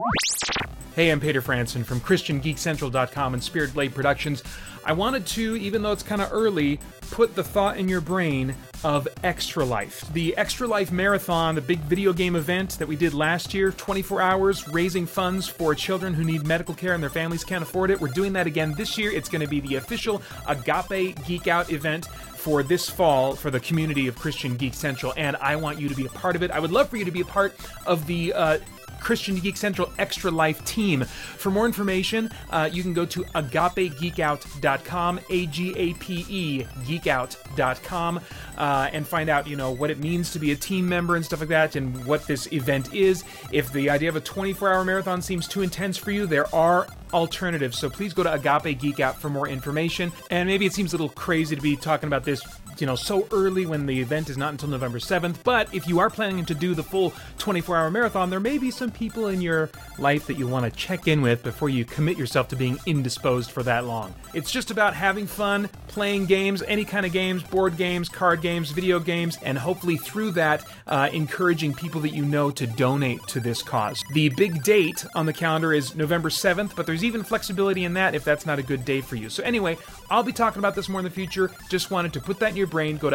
B: Hey, I'm Peter Franson from ChristianGeekCentral.com and Spirit Blade Productions. I wanted to, even though it's kind of early, put the thought in your brain of Extra Life. The Extra Life Marathon, the big video game event that we did last year, 24 hours raising funds for children who need medical care and their families can't afford it. We're doing that again this year. It's going to be the official Agape Geek Out event for this fall for the community of Christian Geek Central, and I want you to be a part of it. I would love for you to be a part of the Christian Geek Central Extra Life team. For more information, you can go to agapegeekout.com, A-G-A-P-E, geekout.com, and find out, what it means to be a team member and stuff like that, and what this event is. If the idea of a 24-hour marathon seems too intense for you, there are alternatives. So please go to Agape Geek Out for more information. And maybe it seems a little crazy to be talking about this so early when the event is not until November 7th, but if you are planning to do the full 24-hour marathon, there may be some people in your life that you want to check in with before you commit yourself to being indisposed for that long. It's just about having fun, playing games, any kind of games, board games, card games, video games, and hopefully through that, encouraging people that you know to donate to this cause. The big date on the calendar is November 7th, but there's even flexibility in that if that's not a good day for you. So anyway, I'll be talking about this more in the future. Just wanted to put that in your brain. Go to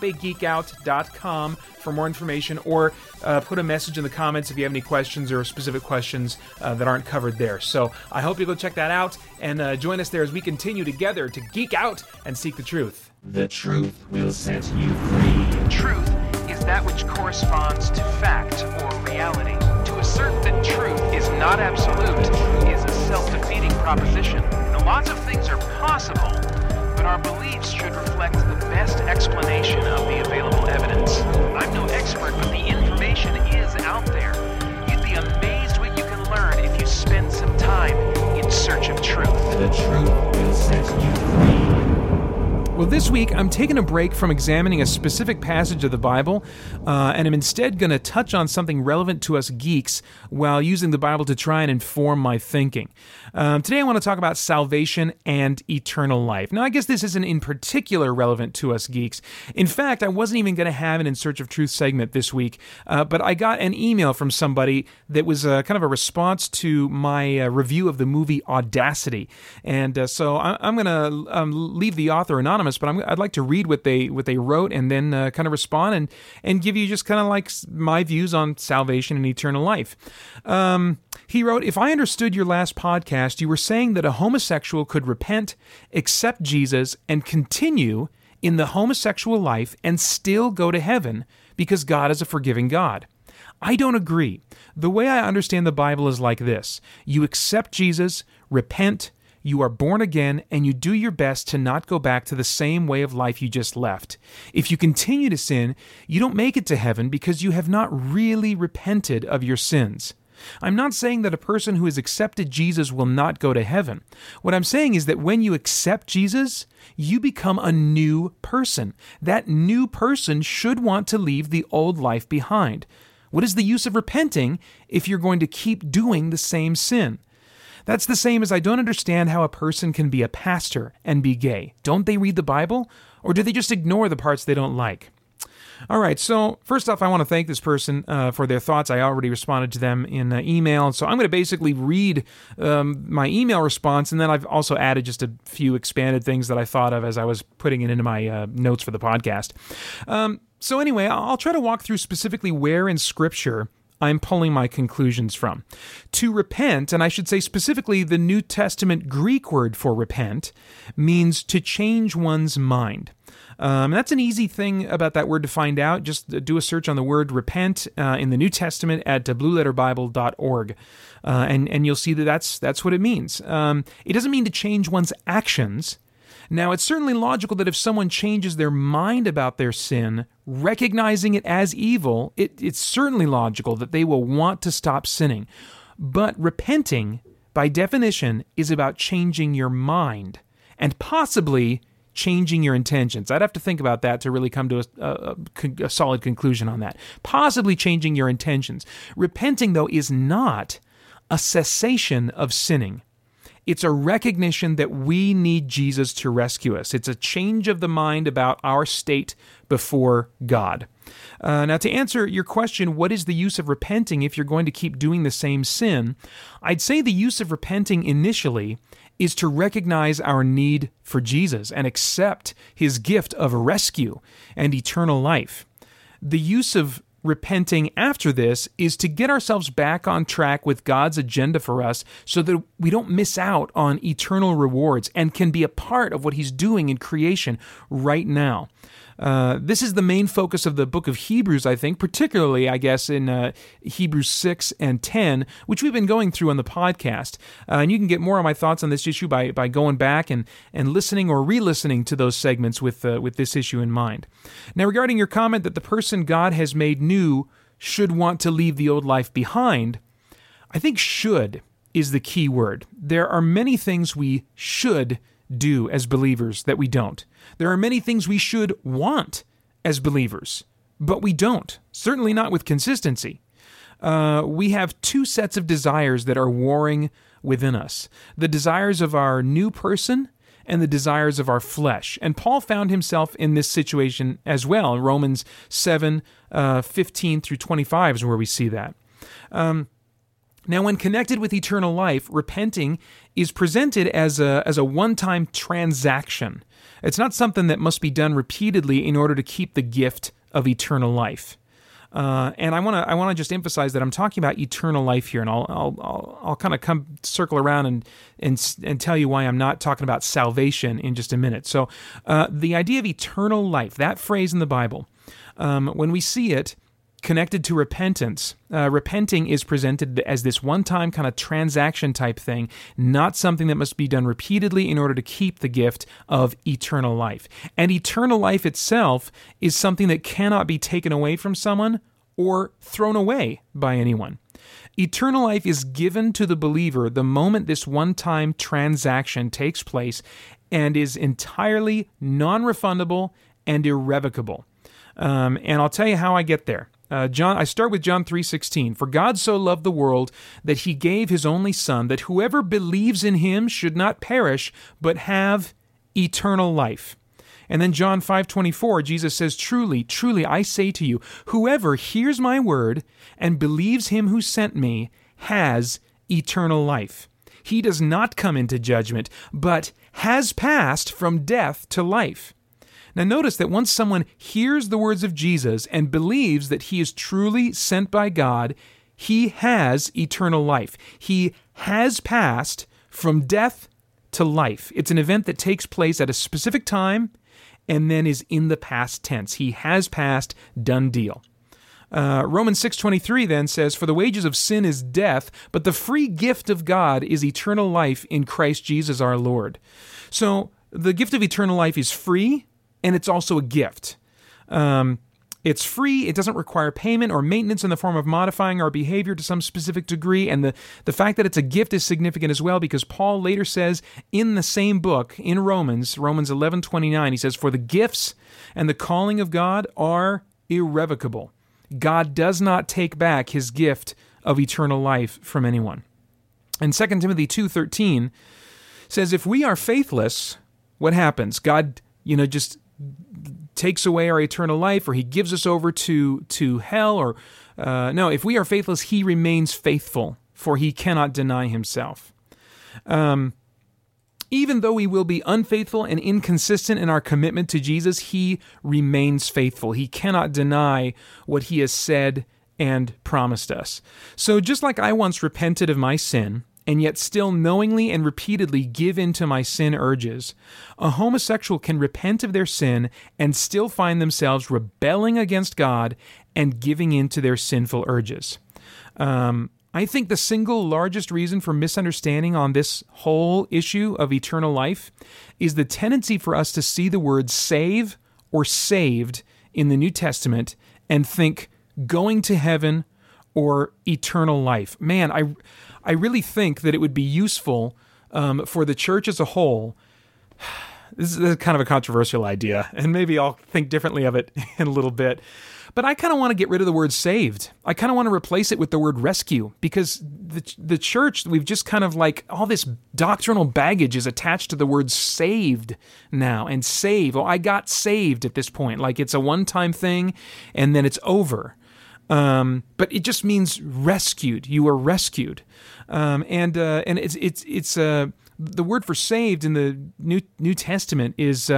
B: agapegeekout.com for more information, or put a message in the comments if you have any questions or specific questions that aren't covered there. So I hope you go check that out and join us there as we continue together to geek out and seek the truth.
D: The truth will set you free.
E: Truth is that which corresponds to fact or reality. To assert that truth is not absolute is a self-defeating proposition. Now, lots of things are possible, but our beliefs should reflect the best explanation of the available evidence. I'm no expert, but the information is out there. You'd be amazed what you can learn if you spend some time in search of truth.
D: The truth will set you free.
B: Well, this week, I'm taking a break from examining a specific passage of the Bible, and I'm instead going to touch on something relevant to us geeks while using the Bible to try and inform my thinking. Today, I want to talk about salvation and eternal life. Now, I guess this isn't in particular relevant to us geeks. In fact, I wasn't even going to have an In Search of Truth segment this week, but I got an email from somebody that was kind of a response to my review of the movie Audacity. And so I'm going to leave the author anonymous, but I'd like to read what they wrote and then kind of respond and give you just kind of like my views on salvation and eternal life. He wrote, "If I understood your last podcast, you were saying that a homosexual could repent, accept Jesus, and continue in the homosexual life and still go to heaven because God is a forgiving God. I don't agree. The way I understand the Bible is like this. You accept Jesus, repent, you are born again, and you do your best to not go back to the same way of life you just left. If you continue to sin, you don't make it to heaven because you have not really repented of your sins. I'm not saying that a person who has accepted Jesus will not go to heaven. What I'm saying is that when you accept Jesus, you become a new person. That new person should want to leave the old life behind. What is the use of repenting if you're going to keep doing the same sin? That's the same as I don't understand how a person can be a pastor and be gay. Don't they read the Bible? Or do they just ignore the parts they don't like? All right, so first off, I want to thank this person for their thoughts. I already responded to them in email, so I'm going to basically read my email response, and then I've also added just a few expanded things that I thought of as I was putting it into my notes for the podcast. So anyway, I'll try to walk through specifically where in Scripture I'm pulling my conclusions from. To repent, and I should say specifically the New Testament Greek word for repent, means to change one's mind. That's an easy thing about that word to find out. Just do a search on the word repent in the New Testament at blueletterbible.org, and you'll see that that's what it means. It doesn't mean to change one's actions. Now, it's certainly logical that if someone changes their mind about their sin, recognizing it as evil, it's certainly logical that they will want to stop sinning. But repenting, by definition, is about changing your mind, and possibly changing your intentions. I'd have to think about that to really come to a solid conclusion on that. Possibly changing your intentions. Repenting, though, is not a cessation of sinning. It's a recognition that we need Jesus to rescue us. It's a change of the mind about our state before God. Now, to answer your question, what is the use of repenting if you're going to keep doing the same sin? I'd say the use of repenting initially is to recognize our need for Jesus and accept His gift of rescue and eternal life. The use of repenting after this is to get ourselves back on track with God's agenda for us so that we don't miss out on eternal rewards and can be a part of what He's doing in creation right now. This is the main focus of the book of Hebrews, I think, particularly, I guess, in Hebrews 6 and 10, which we've been going through on the podcast. And you can get more of my thoughts on this issue by going back and listening or re-listening to those segments with this issue in mind. Now, regarding your comment that the person God has made new should want to leave the old life behind, I think should is the key word. There are many things we should do as believers that we don't. There are many things we should want as believers, but we don't. Certainly not with consistency. We have two sets of desires that are warring within us. The desires of our new person and the desires of our flesh. And Paul found himself in this situation as well. In Romans 7, 15 through 25 is where we see that. Now, when connected with eternal life, repenting is presented as a one-time transaction. It's not something that must be done repeatedly in order to keep the gift of eternal life. And I want to just emphasize that I'm talking about eternal life here, and I'll kind of circle around and tell you why I'm not talking about salvation in just a minute. So, the idea of eternal life, that phrase in the Bible, when we see it connected to repentance, repenting is presented as this one-time kind of transaction type thing, not something that must be done repeatedly in order to keep the gift of eternal life. And eternal life itself is something that cannot be taken away from someone or thrown away by anyone. Eternal life is given to the believer the moment this one-time transaction takes place and is entirely non-refundable and irrevocable. And I'll tell you how I get there. I start with John 3:16. For God so loved the world that He gave His only Son, that whoever believes in Him should not perish, but have eternal life. And then John 5:24, Jesus says, Truly, truly, I say to you, whoever hears my word and believes Him who sent me has eternal life. He does not come into judgment, but has passed from death to life. Now notice that once someone hears the words of Jesus and believes that He is truly sent by God, he has eternal life. He has passed from death to life. It's an event that takes place at a specific time and then is in the past tense. He has passed, done deal. Romans 6:23 then says, For the wages of sin is death, but the free gift of God is eternal life in Christ Jesus our Lord. So the gift of eternal life is free, and it's also a gift. It's free. It doesn't require payment or maintenance in the form of modifying our behavior to some specific degree. And the fact that it's a gift is significant as well, because Paul later says in the same book, in Romans 11:29, he says, "For the gifts and the calling of God are irrevocable. God does not take back his gift of eternal life from anyone." And 2 Timothy 2:13 says, if we are faithless, what happens? God, just takes away our eternal life, or he gives us over to hell, or no, if we are faithless, he remains faithful, for he cannot deny himself. Even though we will be unfaithful and inconsistent in our commitment to Jesus, he remains faithful. He cannot deny what he has said and promised us. So just like I once repented of my sin, and yet still knowingly and repeatedly give in to my sin urges, a homosexual can repent of their sin and still find themselves rebelling against God and giving in to their sinful urges. I think the single largest reason for misunderstanding on this whole issue of eternal life is the tendency for us to see the word save or saved in the New Testament and think going to heaven or eternal life. Man, I really think that it would be useful for the church as a whole. This is kind of a controversial idea, and maybe I'll think differently of it in a little bit. But I kind of want to get rid of the word saved. I kind of want to replace it with the word rescue, because the church, we've just kind of like all this doctrinal baggage is attached to the word saved now, and save. Oh, I got saved at this point. Like it's a one-time thing, and then it's over. But it just means rescued. You were rescued, and it's the word for saved in the New Testament is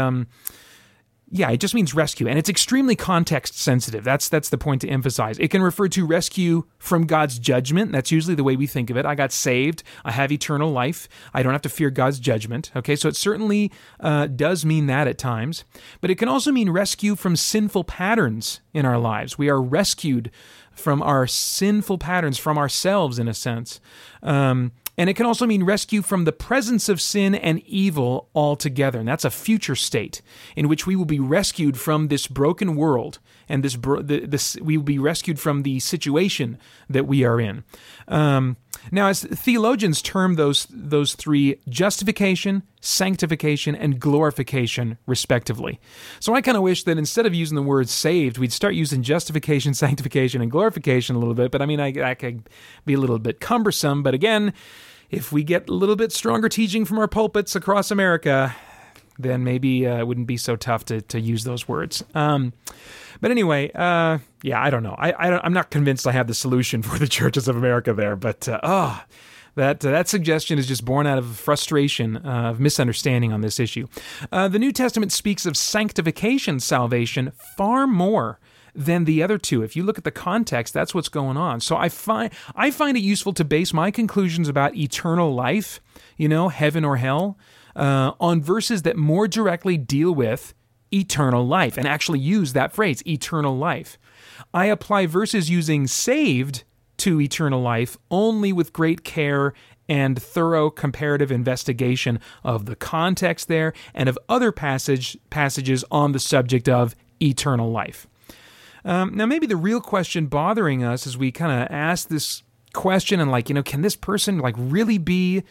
B: it just means rescue, and it's extremely context sensitive. That's the point to emphasize. It can refer to rescue from God's judgment. That's usually the way we think of it. I got saved. I have eternal life. I don't have to fear God's judgment. Okay, so it certainly does mean that at times, but it can also mean rescue from sinful patterns in our lives. We are rescued from our sinful patterns, from ourselves in a sense. And it can also mean rescue from the presence of sin and evil altogether. And that's a future state in which we will be rescued from this broken world, and we will be rescued from the situation that we are in. Now, as theologians term those three, justification, sanctification, and glorification, respectively. So I kind of wish that instead of using the word saved, we'd start using justification, sanctification, and glorification a little bit. But I mean, I could be a little bit cumbersome. But again, if we get a little bit stronger teaching from our pulpits across America, then maybe it wouldn't be so tough to use those words. But anyway, I don't know. I'm not convinced I have the solution for the churches of America there, but that suggestion is just born out of frustration of misunderstanding on this issue. The New Testament speaks of sanctification salvation far more than the other two. If you look at the context, that's what's going on. So I find it useful to base my conclusions about eternal life, heaven or hell, on verses that more directly deal with eternal life, and actually use that phrase, eternal life. I apply verses using saved to eternal life only with great care and thorough comparative investigation of the context there and of other passages on the subject of eternal life. Now, maybe the real question bothering us as we kind of ask this question and can this person really be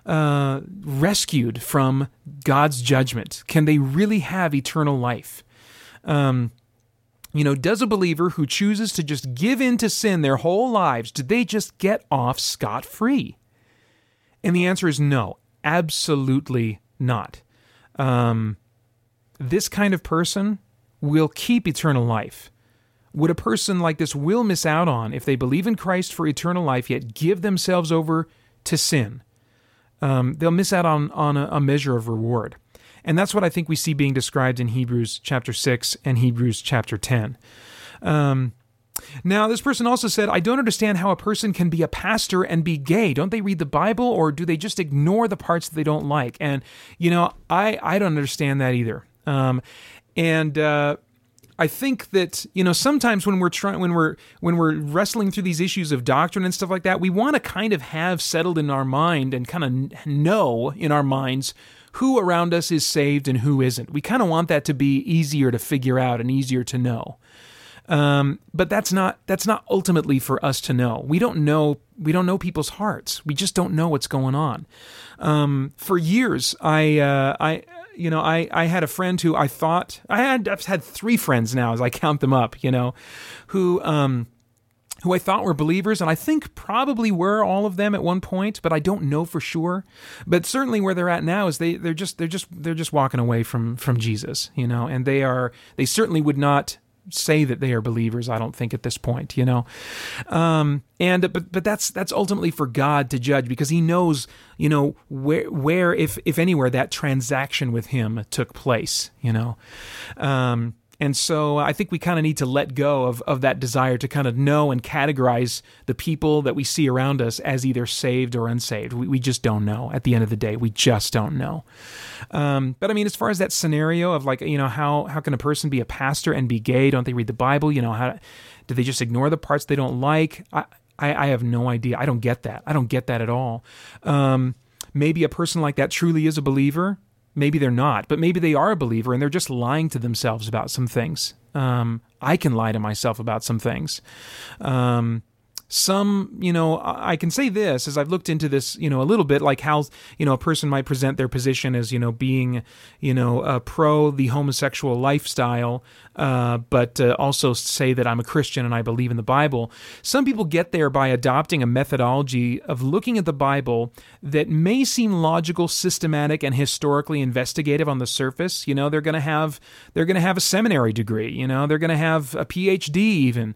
B: rescued from God's judgment? Can they really have eternal life? Does a believer who chooses to just give in to sin their whole lives, do they just get off scot-free? And the answer is no, absolutely not. This kind of person will keep eternal life. What a person like this will miss out on if they believe in Christ for eternal life, yet give themselves over to sin. They'll miss out on a measure of reward. And that's what I think we see being described in Hebrews chapter 6 and Hebrews chapter 10. Now, this person also said, I don't understand how a person can be a pastor and be gay. Don't they read the Bible, or do they just ignore the parts that they don't like? And, I don't understand that either. I think that sometimes when we're wrestling through these issues of doctrine and stuff like that, we want to kind of have settled in our mind and kind of know in our minds who around us is saved and who isn't. We kind of want that to be easier to figure out and easier to know. But that's not ultimately for us to know. We don't know people's hearts. We just don't know what's going on. For years, I had a friend who I've had 3 friends now as I count them up, who I thought were believers, and I think probably were all of them at one point, but I don't know for sure. But certainly where they're at now is they're just walking away from Jesus, and they certainly would not say that they are believers, I don't think, at this point, but that's ultimately for God to judge, because He knows, where if anywhere that transaction with Him took place, And so I think we kind of need to let go of that desire to kind of know and categorize the people that we see around us as either saved or unsaved. We just don't know. At the end of the day, we just don't know. But I mean, as far as that scenario of how can a person be a pastor and be gay? Don't they read the Bible? How do they just ignore the parts they don't like? I have no idea. I don't get that. I don't get that at all. Maybe a person like that truly is a believer. Maybe they're not, but maybe they are a believer and they're just lying to themselves about some things. I can lie to myself about some things. I can say this as I've looked into this, a little bit, like how, a person might present their position as, being, pro the homosexual lifestyle, but also say that I'm a Christian and I believe in the Bible. Some people get there by adopting a methodology of looking at the Bible that may seem logical, systematic, and historically investigative on the surface. They're going to have a seminary degree. They're going to have a PhD even.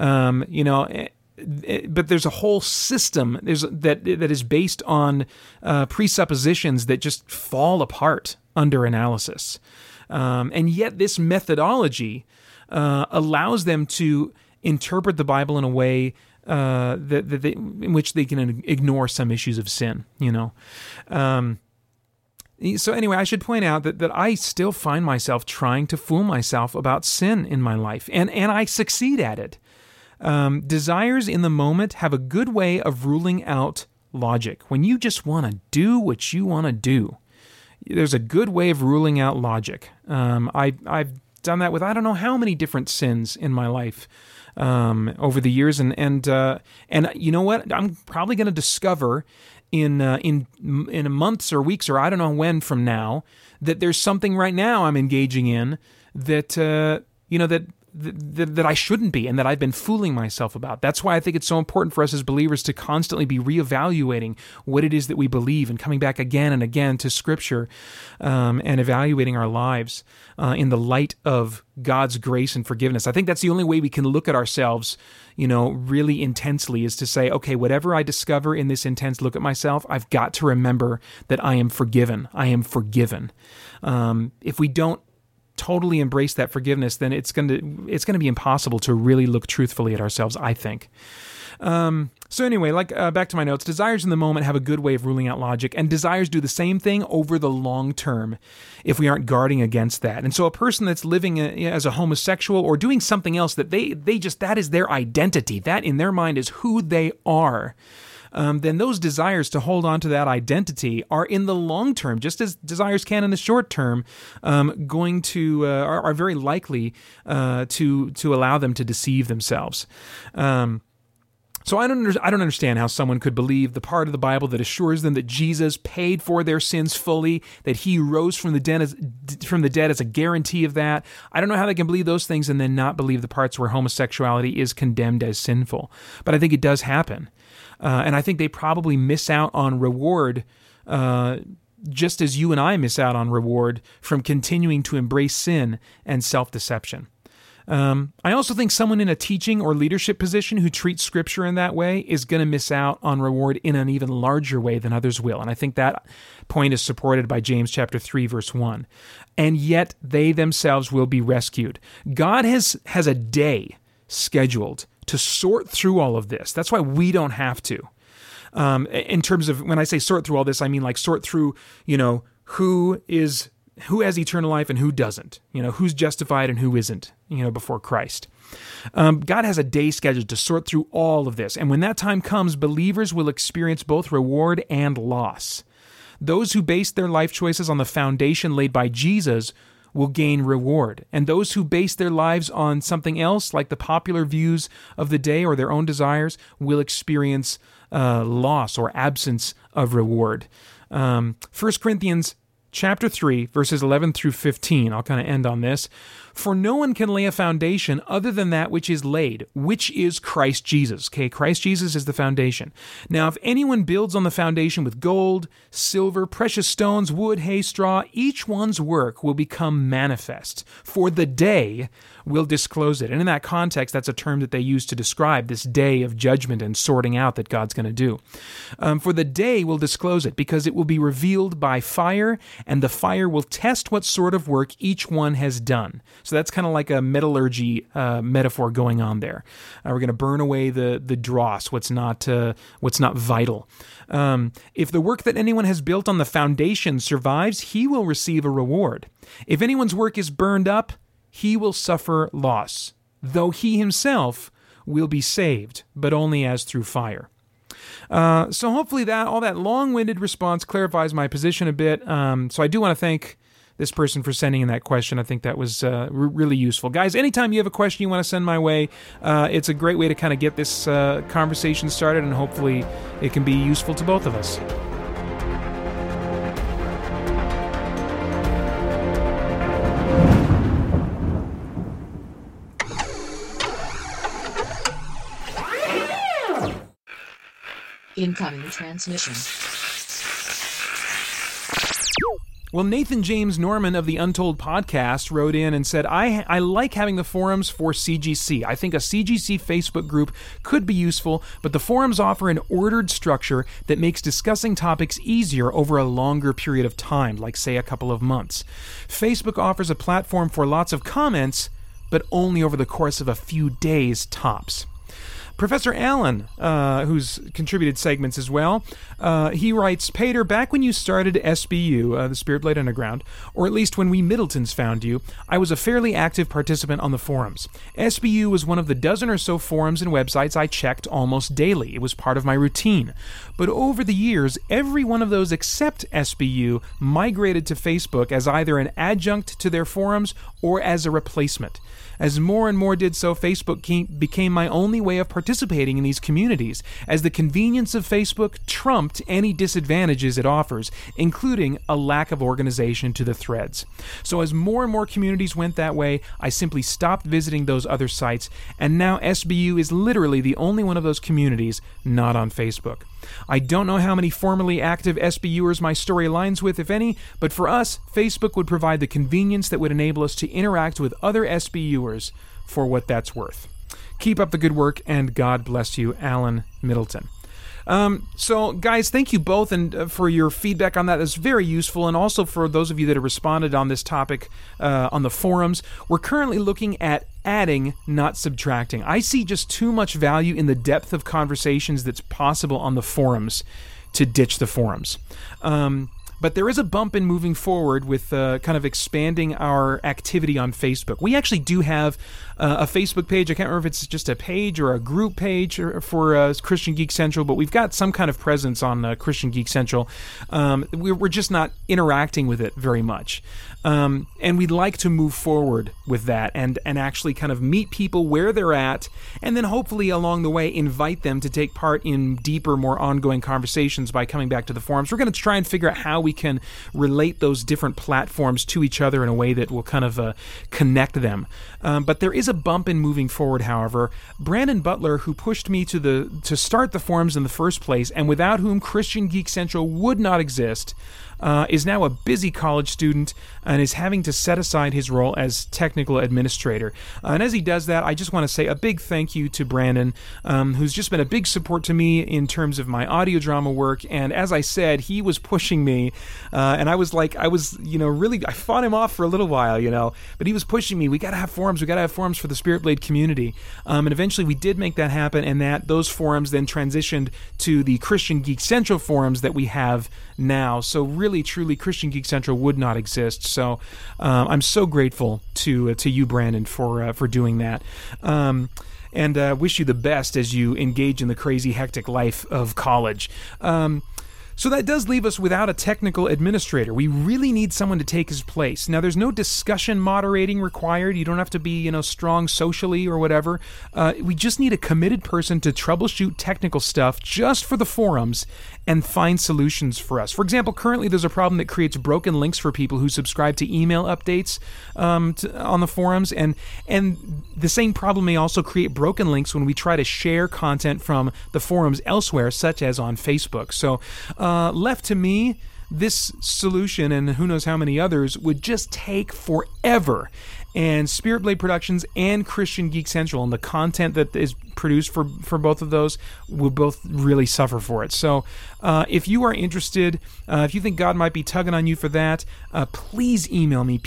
B: But there's a whole system that is based on presuppositions that just fall apart under analysis. And yet this methodology allows them to interpret the Bible in a way in which they can ignore some issues of sin, So anyway, I should point out that I still find myself trying to fool myself about sin in my life, and I succeed at it. Desires in the moment have a good way of ruling out logic. When you just want to do what you want to do, there's a good way of ruling out logic. I've done that with I don't know how many different sins in my life over the years, and you know what? I'm probably going to discover in months or weeks or I don't know when from now that there's something right now I'm engaging in that that I shouldn't be and that I've been fooling myself about. That's why I think it's so important for us as believers to constantly be reevaluating what it is that we believe and coming back again and again to Scripture and evaluating our lives in the light of God's grace and forgiveness. I think that's the only way we can look at ourselves, really intensely, is to say, okay, whatever I discover in this intense look at myself, I've got to remember that I am forgiven. I am forgiven. If we don't totally embrace that forgiveness, then it's going to be impossible to really look truthfully at ourselves, I think. So anyway, back to my notes, desires in the moment have a good way of ruling out logic, and desires do the same thing over the long term if we aren't guarding against that. And so a person that's living as a homosexual or doing something else that that is their identity, that in their mind is who they are, then those desires to hold on to that identity are in the long term, just as desires can in the short term, are very likely to allow them to deceive themselves. So I don't understand how someone could believe the part of the Bible that assures them that Jesus paid for their sins fully, that He rose from the dead as a guarantee of that. I don't know how they can believe those things and then not believe the parts where homosexuality is condemned as sinful. But I think it does happen. And I think they probably miss out on reward, just as you and I miss out on reward from continuing to embrace sin and self-deception. I also think someone in a teaching or leadership position who treats Scripture in that way is going to miss out on reward in an even larger way than others will. And I think that point is supported by James chapter 3, verse 1. And yet they themselves will be rescued. God has a day scheduled to sort through all of this. That's why we don't have to. In terms of, when I say sort through all this, I mean like sort through, who has eternal life and who doesn't, who's justified and who isn't, before Christ. God has a day scheduled to sort through all of this. And when that time comes, believers will experience both reward and loss. Those who base their life choices on the foundation laid by Jesus will gain reward, and those who base their lives on something else, like the popular views of the day or their own desires, will experience loss or absence of reward. 1 Corinthians chapter 3, verses 11 through 15. I'll kind of end on this. For no one can lay a foundation other than that which is laid, which is Christ Jesus. Okay, Christ Jesus is the foundation. Now, if anyone builds on the foundation with gold, silver, precious stones, wood, hay, straw, each one's work will become manifest, for the day will disclose it. And in that context, that's a term that they use to describe this day of judgment and sorting out that God's going to do. For the day will disclose it, because it will be revealed by fire, and the fire will test what sort of work each one has done. So that's kind of like a metallurgy metaphor going on there. We're going to burn away the dross, what's not vital. If the work that anyone has built on the foundation survives, he will receive a reward. If anyone's work is burned up, he will suffer loss, though he himself will be saved, but only as through fire. So hopefully all that long-winded response clarifies my position a bit. So I do want to thank this person for sending in that question. I think that was really useful. Guys, anytime you have a question you want to send my way, it's a great way to kind of get this conversation started, and hopefully it can be useful to both of us.
A: Incoming transmission.
B: Well, Nathan James Norman of the Untold Podcast wrote in and said, I like having the forums for CGC. I think a CGC Facebook group could be useful, but the forums offer an ordered structure that makes discussing topics easier over a longer period of time, like, say, a couple of months. Facebook offers a platform for lots of comments, but only over the course of a few days tops. Professor Allen, who's contributed segments as well, he writes, Pater, back when you started SBU, the Spirit Blade Underground, or at least when we Middletons found you, I was a fairly active participant on the forums. SBU was one of the dozen or so forums and websites I checked almost daily. It was part of my routine. But over the years, every one of those except SBU migrated to Facebook as either an adjunct to their forums or as a replacement. As more and more did so, Facebook became my only way of participating in these communities, as the convenience of Facebook trumped any disadvantages it offers, including a lack of organization to the threads. So as more and more communities went that way, I simply stopped visiting those other sites, and now SBU is literally the only one of those communities not on Facebook. I don't know how many formerly active SBUers my story aligns with, if any, but for us, Facebook would provide the convenience that would enable us to interact with other SBUers for what that's worth. Keep up the good work, and God bless you, Alan Middleton. So, guys, thank you both and for your feedback on that. That's very useful, and also for those of you that have responded on this topic on the forums. We're currently looking at adding, not subtracting. I see just too much value in the depth of conversations that's possible on the forums to ditch the forums. But there is a bump in moving forward with kind of expanding our activity on Facebook. We actually do have a Facebook page. I can't remember if it's just a page or a group page for Christian Geek Central, but we've got some kind of presence on Christian Geek Central. We're just not interacting with it very much. And we'd like to move forward with that and actually kind of meet people where they're at, and then hopefully along the way invite them to take part in deeper, more ongoing conversations by coming back to the forums. We're going to try and figure out how we can relate those different platforms to each other in a way that will kind of connect them. But there is a bump in moving forward, however. Brandon Butler, who pushed me to start the forums in the first place, and without whom Christian Geek Central would not exist, is now a busy college student and is having to set aside his role as technical administrator. And as he does that, I just want to say a big thank you to Brandon, who's just been a big support to me in terms of my audio drama work. And as I said, he was pushing me, and I fought him off for a little while, but he was pushing me. We got to have forums for the Spirit Blade community. And eventually we did make that happen, and those forums then transitioned to the Christian Geek Central forums that we have now. So really, truly, Christian Geek Central would not exist. So I'm so grateful to you, Brandon, for doing that. And wish you the best as you engage in the crazy, hectic life of college. So that does leave us without a technical administrator. We really need someone to take his place. Now, there's no discussion moderating required. You don't have to be, strong socially or whatever. We just need a committed person to troubleshoot technical stuff just for the forums and find solutions for us. For example, currently there's a problem that creates broken links for people who subscribe to email updates on the forums, and the same problem may also create broken links when we try to share content from the forums elsewhere, such as on Facebook. So left to me, this solution, and who knows how many others, would just take forever. And Spirit Blade Productions and Christian Geek Central and the content that is produced for both of those will both really suffer for it. So if you are interested, if you think God might be tugging on you for that, please email me,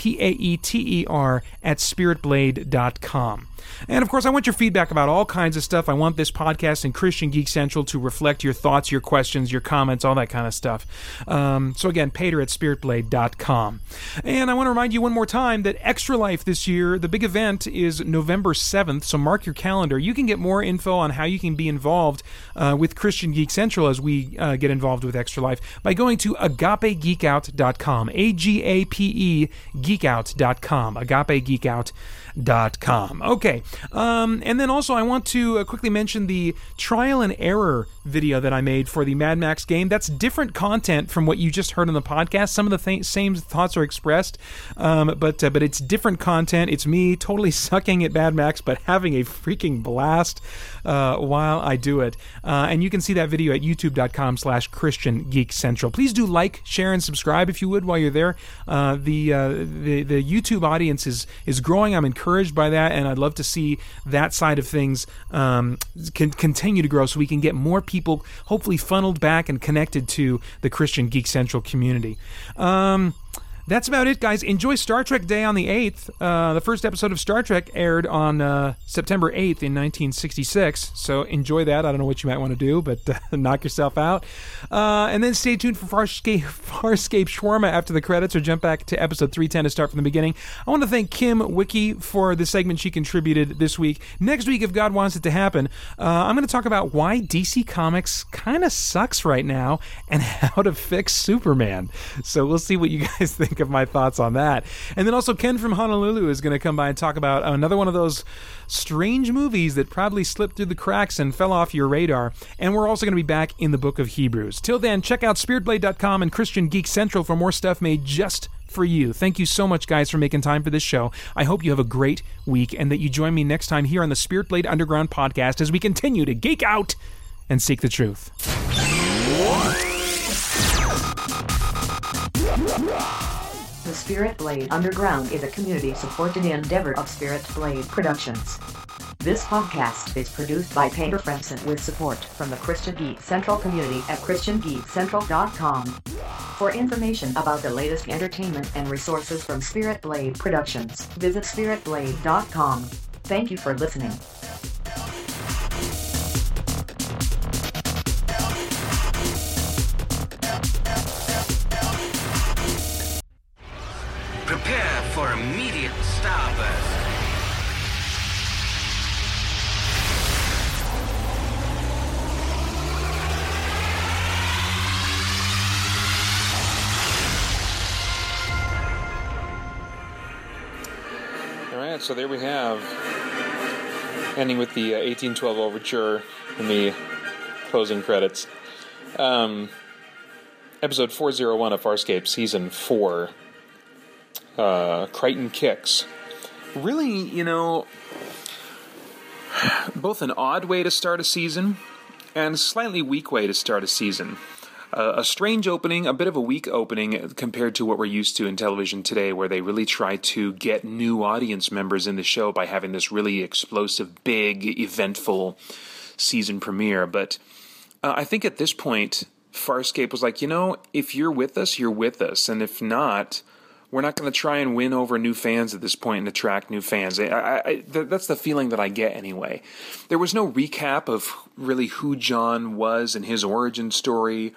B: paeter@spiritblade.com. And of course, I want your feedback about all kinds of stuff. I want this podcast and Christian Geek Central to reflect your thoughts, your questions, your comments, all that kind of stuff. So again, paeter@spiritblade.com. And I want to remind you one more time that Extra Life this year, the big event is November 7th, so mark your calendar. You can get more info on how you can be involved with Christian Geek Central as we get involved with Extra Life by going to agapegeekout.com, AGAPE geekout.com, agapegeekout.com. Okay, and then also I want to quickly mention the trial and error video that I made for the Mad Max game. That's different content from what you just heard on the podcast. Some of the same thoughts are expressed, but it's different content. It's me totally sucking at Mad Max, but having a freaking blast while I do it. And you can see that video at youtube.com/Christian Geek Central. Please do like, share, and subscribe if you would while you're there. The YouTube audience is growing. I'm encouraged by that, and I'd love to see that side of things continue to grow so we can get more people hopefully funneled back and connected to the Christian Geek Central community. That's about it, guys. Enjoy Star Trek Day on the 8th. The first episode of Star Trek aired on September 8th in 1966, so enjoy that. I don't know what you might want to do, but knock yourself out. And then stay tuned for Farscape Shawarma after the credits, or jump back to episode 310 to start from the beginning. I want to thank Kim Wiki for the segment she contributed this week. Next week, if God wants it to happen, I'm going to talk about why DC Comics kind of sucks right now and how to fix Superman. So we'll see what you guys think of my thoughts on that. And then also Ken from Honolulu is going to come by and talk about another one of those strange movies that probably slipped through the cracks and fell off your radar. And we're also going to be back in the book of Hebrews. Till then, check out spiritblade.com and Christian Geek Central for more stuff made just for you. Thank you so much, guys, for making time for this show. I hope you have a great week and that you join me next time here on the Spirit Blade Underground podcast as we continue to geek out and seek the truth.
A: The Spirit Blade Underground is a community-supported endeavor of Spirit Blade Productions. This podcast is produced by Paeter Frandsen with support from the Christian Geek Central community at ChristianGeekCentral.com. For information about the latest entertainment and resources from Spirit Blade Productions, visit SpiritBlade.com. Thank you for listening.
F: Prepare for immediate starburst.
B: All right, so there we have, ending with the 1812 Overture and the closing credits. Episode 401 of Farscape, Season 4. Crichton Kicks. Really, both an odd way to start a season and a slightly weak way to start a season. A strange opening, a bit of a weak opening compared to what we're used to in television today, where they really try to get new audience members in the show by having this really explosive, big, eventful season premiere. But I think at this point, Farscape was like, if you're with us, you're with us. And if not, we're not going to try and win over new fans at this point and attract new fans. That's the feeling that I get anyway. There was no recap of really who John was and his origin story.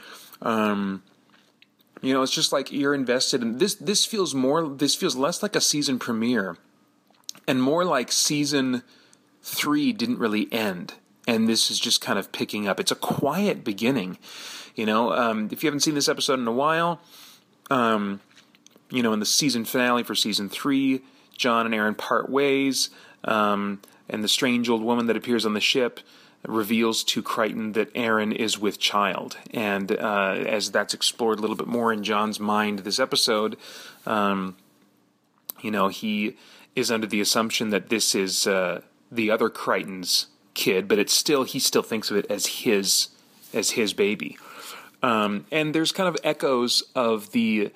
B: It's just like you're invested in this. This feels less like a season premiere and more like season 3 didn't really end. And this is just kind of picking up. It's a quiet beginning. If you haven't seen this episode in a while, in the season finale for season 3, Jon and Aaron part ways, and the strange old woman that appears on the ship reveals to Crichton that Aaron is with child. And as that's explored a little bit more in Jon's mind this episode, he is under the assumption that this is the other Crichton's kid, but he still thinks of it as his baby. And there's kind of echoes of the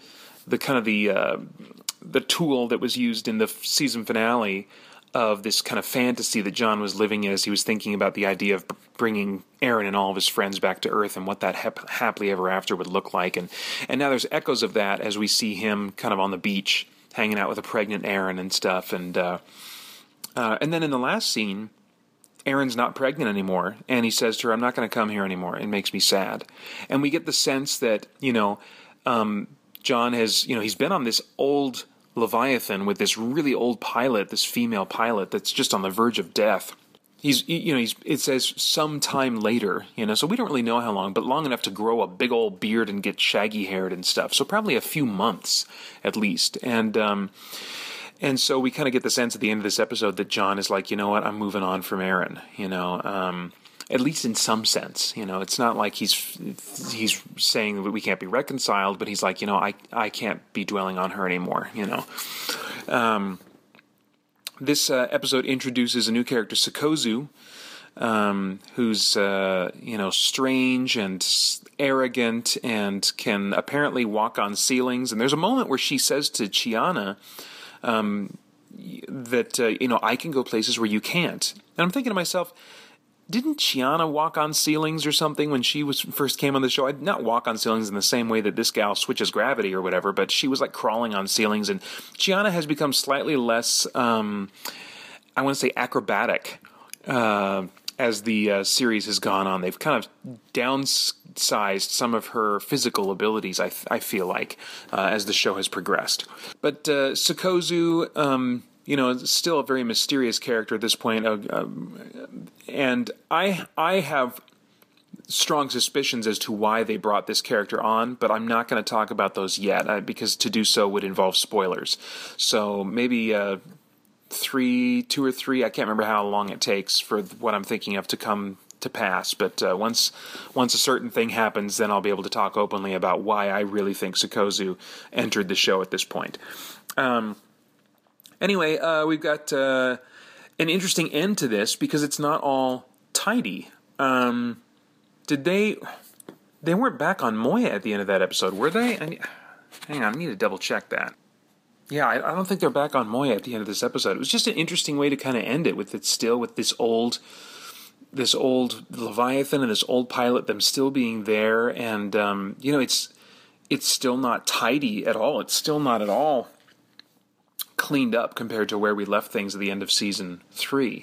B: tool that was used in the season finale of this kind of fantasy that Jon was living in as he was thinking about the idea of bringing Aaron and all of his friends back to Earth and what that happily ever after would look like. And now there's echoes of that as we see him kind of on the beach hanging out with a pregnant Aaron and stuff. And then in the last scene, Aaron's not pregnant anymore, and he says to her, "I'm not going to come here anymore. It makes me sad." And we get the sense that, Jon has, he's been on this old Leviathan with this really old pilot, this female pilot that's just on the verge of death. It says sometime later, so we don't really know how long, but long enough to grow a big old beard and get shaggy haired and stuff. So probably a few months at least. And so we kind of get the sense at the end of this episode that Jon is like, you know what, I'm moving on from Aaron, at least in some sense. It's not like he's saying that we can't be reconciled, but he's like, I can't be dwelling on her anymore, This episode introduces a new character, Sikozu, who's, strange and arrogant and can apparently walk on ceilings. And there's a moment where she says to Chiana, that, I can go places where you can't. And I'm thinking to myself, didn't Chiana walk on ceilings or something when she first came on the show? I'd not walk on ceilings in the same way that this gal switches gravity or whatever, but she was like crawling on ceilings. And Chiana has become slightly less, I want to say acrobatic, as the series has gone on. They've kind of downsized some of her physical abilities, I feel like, as the show has progressed. But Sikozu, is still a very mysterious character at this point. And I have strong suspicions as to why they brought this character on, but I'm not going to talk about those yet, because to do so would involve spoilers. So maybe 2 or 3, I can't remember how long it takes for what I'm thinking of to come to pass, but once a certain thing happens, then I'll be able to talk openly about why I really think Sikozu entered the show at this point. Anyway, we've got an interesting end to this because it's not all tidy. They weren't back on Moya at the end of that episode, were they? Hang on, I need to double check that. Yeah, I don't think they're back on Moya at the end of this episode. It was just an interesting way to kind of end it with this old Leviathan and this old pilot, them still being there, and it's still not tidy at all. It's still not at all cleaned up compared to where we left things at the end of season 3.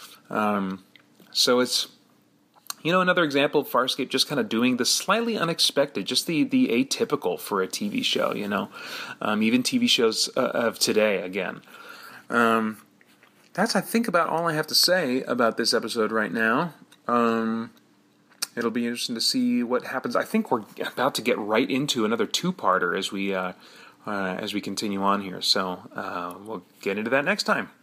B: So it's another example of Farscape just kind of doing the slightly unexpected, just the atypical for a TV show. Even TV shows of today again. That's, I think, about all I have to say about this episode right now. It'll be interesting to see what happens. I think we're about to get right into another 2-parter as we continue on here. So we'll get into that next time.